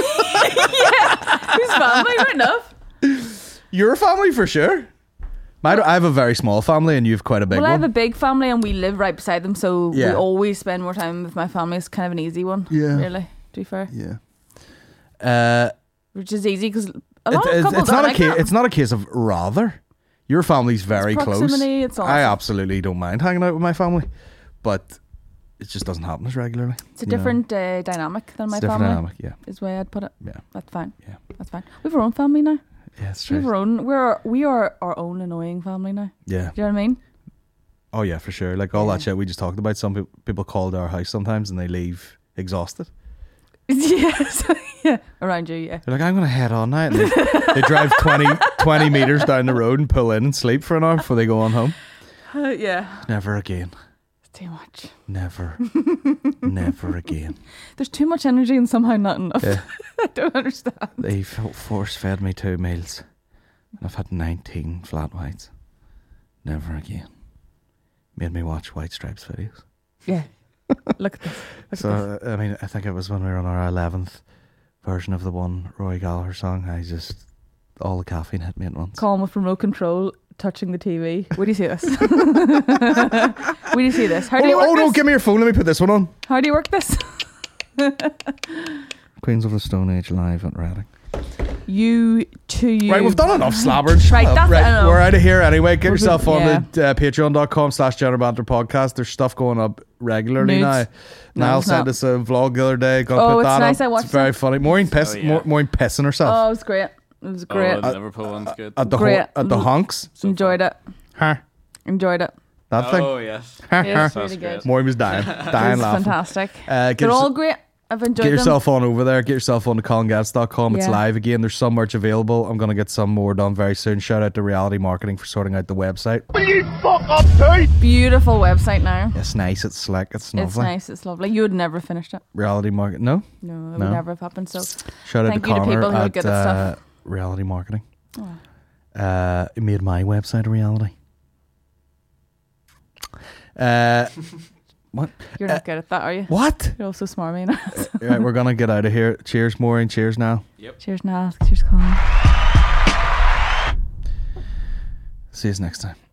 Speaker 3: Whose family? Right enough.
Speaker 1: Your family for sure. I have a very small family and you've quite a big
Speaker 3: Well, I have
Speaker 1: one.
Speaker 3: a big family and we live right beside them, so
Speaker 1: Yeah.
Speaker 3: we always spend more time with my family. It's kind of an easy one.
Speaker 1: Yeah.
Speaker 3: Really, to be fair.
Speaker 1: Yeah.
Speaker 3: Which is easy because a lot of couples
Speaker 1: It's
Speaker 3: don't
Speaker 1: not a
Speaker 3: like
Speaker 1: case.
Speaker 3: that.
Speaker 1: It's not a case of rather. Your family's very close.
Speaker 3: proximity, it's
Speaker 1: I
Speaker 3: awesome.
Speaker 1: absolutely don't mind hanging out with my family, but it just doesn't happen as regularly.
Speaker 3: It's a
Speaker 1: you know.
Speaker 3: different dynamic than my
Speaker 1: It's a different
Speaker 3: family.
Speaker 1: dynamic. Yeah,
Speaker 3: Is the way I'd put it.
Speaker 1: yeah,
Speaker 3: That's fine.
Speaker 1: yeah.
Speaker 3: That's fine. We have our own family now.
Speaker 1: Yeah, it's
Speaker 3: We
Speaker 1: true.
Speaker 3: have our own. We are our own annoying family now.
Speaker 1: Yeah.
Speaker 3: Do you know what I mean?
Speaker 1: Oh yeah, for sure. Like all
Speaker 3: Yeah.
Speaker 1: that shit we just talked about. Some people call to our house sometimes and they leave exhausted.
Speaker 3: Yes. Yeah. Around you. Yeah.
Speaker 1: They're like, I'm going to head on now. And they drive 20 meters down the road and pull in and sleep for an hour before they go on home.
Speaker 3: Yeah.
Speaker 1: Never again.
Speaker 3: It's too much.
Speaker 1: Never. Never again.
Speaker 3: There's too much energy and somehow not enough.
Speaker 1: Yeah.
Speaker 3: I don't understand.
Speaker 1: They force fed me 2 meals. And I've had 19 flat whites. Never again. Made me watch White Stripes videos.
Speaker 3: Yeah. Look at this. Look at this.
Speaker 1: So, I mean, I think it was when we were on our 11th version of the one Roy Gallagher song. All the caffeine hit me at once.
Speaker 3: Colin with remote control touching the TV. Where do you see this? Where do you see this? How do you work
Speaker 1: no,
Speaker 3: this?
Speaker 1: give me your phone. Let me put this one on.
Speaker 3: How do you work this?
Speaker 1: Queens of the Stone Age live at Reading.
Speaker 3: You.
Speaker 1: Right, we've done enough slabbering. Shut
Speaker 3: Right,
Speaker 1: up.
Speaker 3: that's- I know.
Speaker 1: We're out of here anyway. Get
Speaker 3: We're
Speaker 1: yourself
Speaker 3: good,
Speaker 1: on
Speaker 3: yeah.
Speaker 1: the patreon.com/General Banter podcast. There's stuff going up regularly
Speaker 3: Nudes.
Speaker 1: now.
Speaker 3: No,
Speaker 1: Niall
Speaker 3: it's
Speaker 1: sent
Speaker 3: not.
Speaker 1: us a vlog the other day. Gonna
Speaker 3: Oh,
Speaker 1: put
Speaker 3: it's
Speaker 1: that
Speaker 3: nice,
Speaker 1: up.
Speaker 3: I watched
Speaker 1: It's very
Speaker 3: that.
Speaker 1: funny. Maureen pissing herself
Speaker 3: Oh, it was great. It was great.
Speaker 2: Oh, the Liverpool one's good.
Speaker 1: at the
Speaker 3: great.
Speaker 1: at the honks.
Speaker 3: Enjoyed it.
Speaker 1: Huh?
Speaker 3: Enjoyed it.
Speaker 1: That thing.
Speaker 2: Oh yes.
Speaker 1: Huh,
Speaker 3: Yeah,
Speaker 1: huh.
Speaker 3: it's really
Speaker 2: That's
Speaker 3: good.
Speaker 2: great.
Speaker 1: Maureen was dying
Speaker 3: It was
Speaker 1: laughing.
Speaker 3: fantastic.
Speaker 1: Get
Speaker 3: They're
Speaker 1: yourse-
Speaker 3: all great. I've enjoyed
Speaker 1: Get
Speaker 3: them.
Speaker 1: yourself on over there. Get yourself on to ColinGats.com. It's
Speaker 3: Yeah.
Speaker 1: live again. There's some merch available. I'm going to get some more done very soon. Shout out to Reality Marketing for sorting out the website.
Speaker 3: Beautiful website now.
Speaker 1: It's nice. It's slick. It's lovely.
Speaker 3: It's nice. It's lovely. You would never finished it.
Speaker 1: Reality Marketing. No?
Speaker 3: No, it
Speaker 1: No.
Speaker 3: would never have happened. So
Speaker 1: Shout out
Speaker 3: Thank
Speaker 1: to
Speaker 3: you to
Speaker 1: Connor
Speaker 3: people who are
Speaker 1: at
Speaker 3: good at stuff.
Speaker 1: Reality Marketing.
Speaker 3: Oh.
Speaker 1: It made my website a reality. What?
Speaker 3: You're not good at that, are you?
Speaker 1: What?
Speaker 3: You're also smarmy now.
Speaker 1: Right, we're going to get out of here. Cheers, Maureen. Cheers now.
Speaker 3: Cheers, Niall. Cheers, Colin.
Speaker 1: See you next time.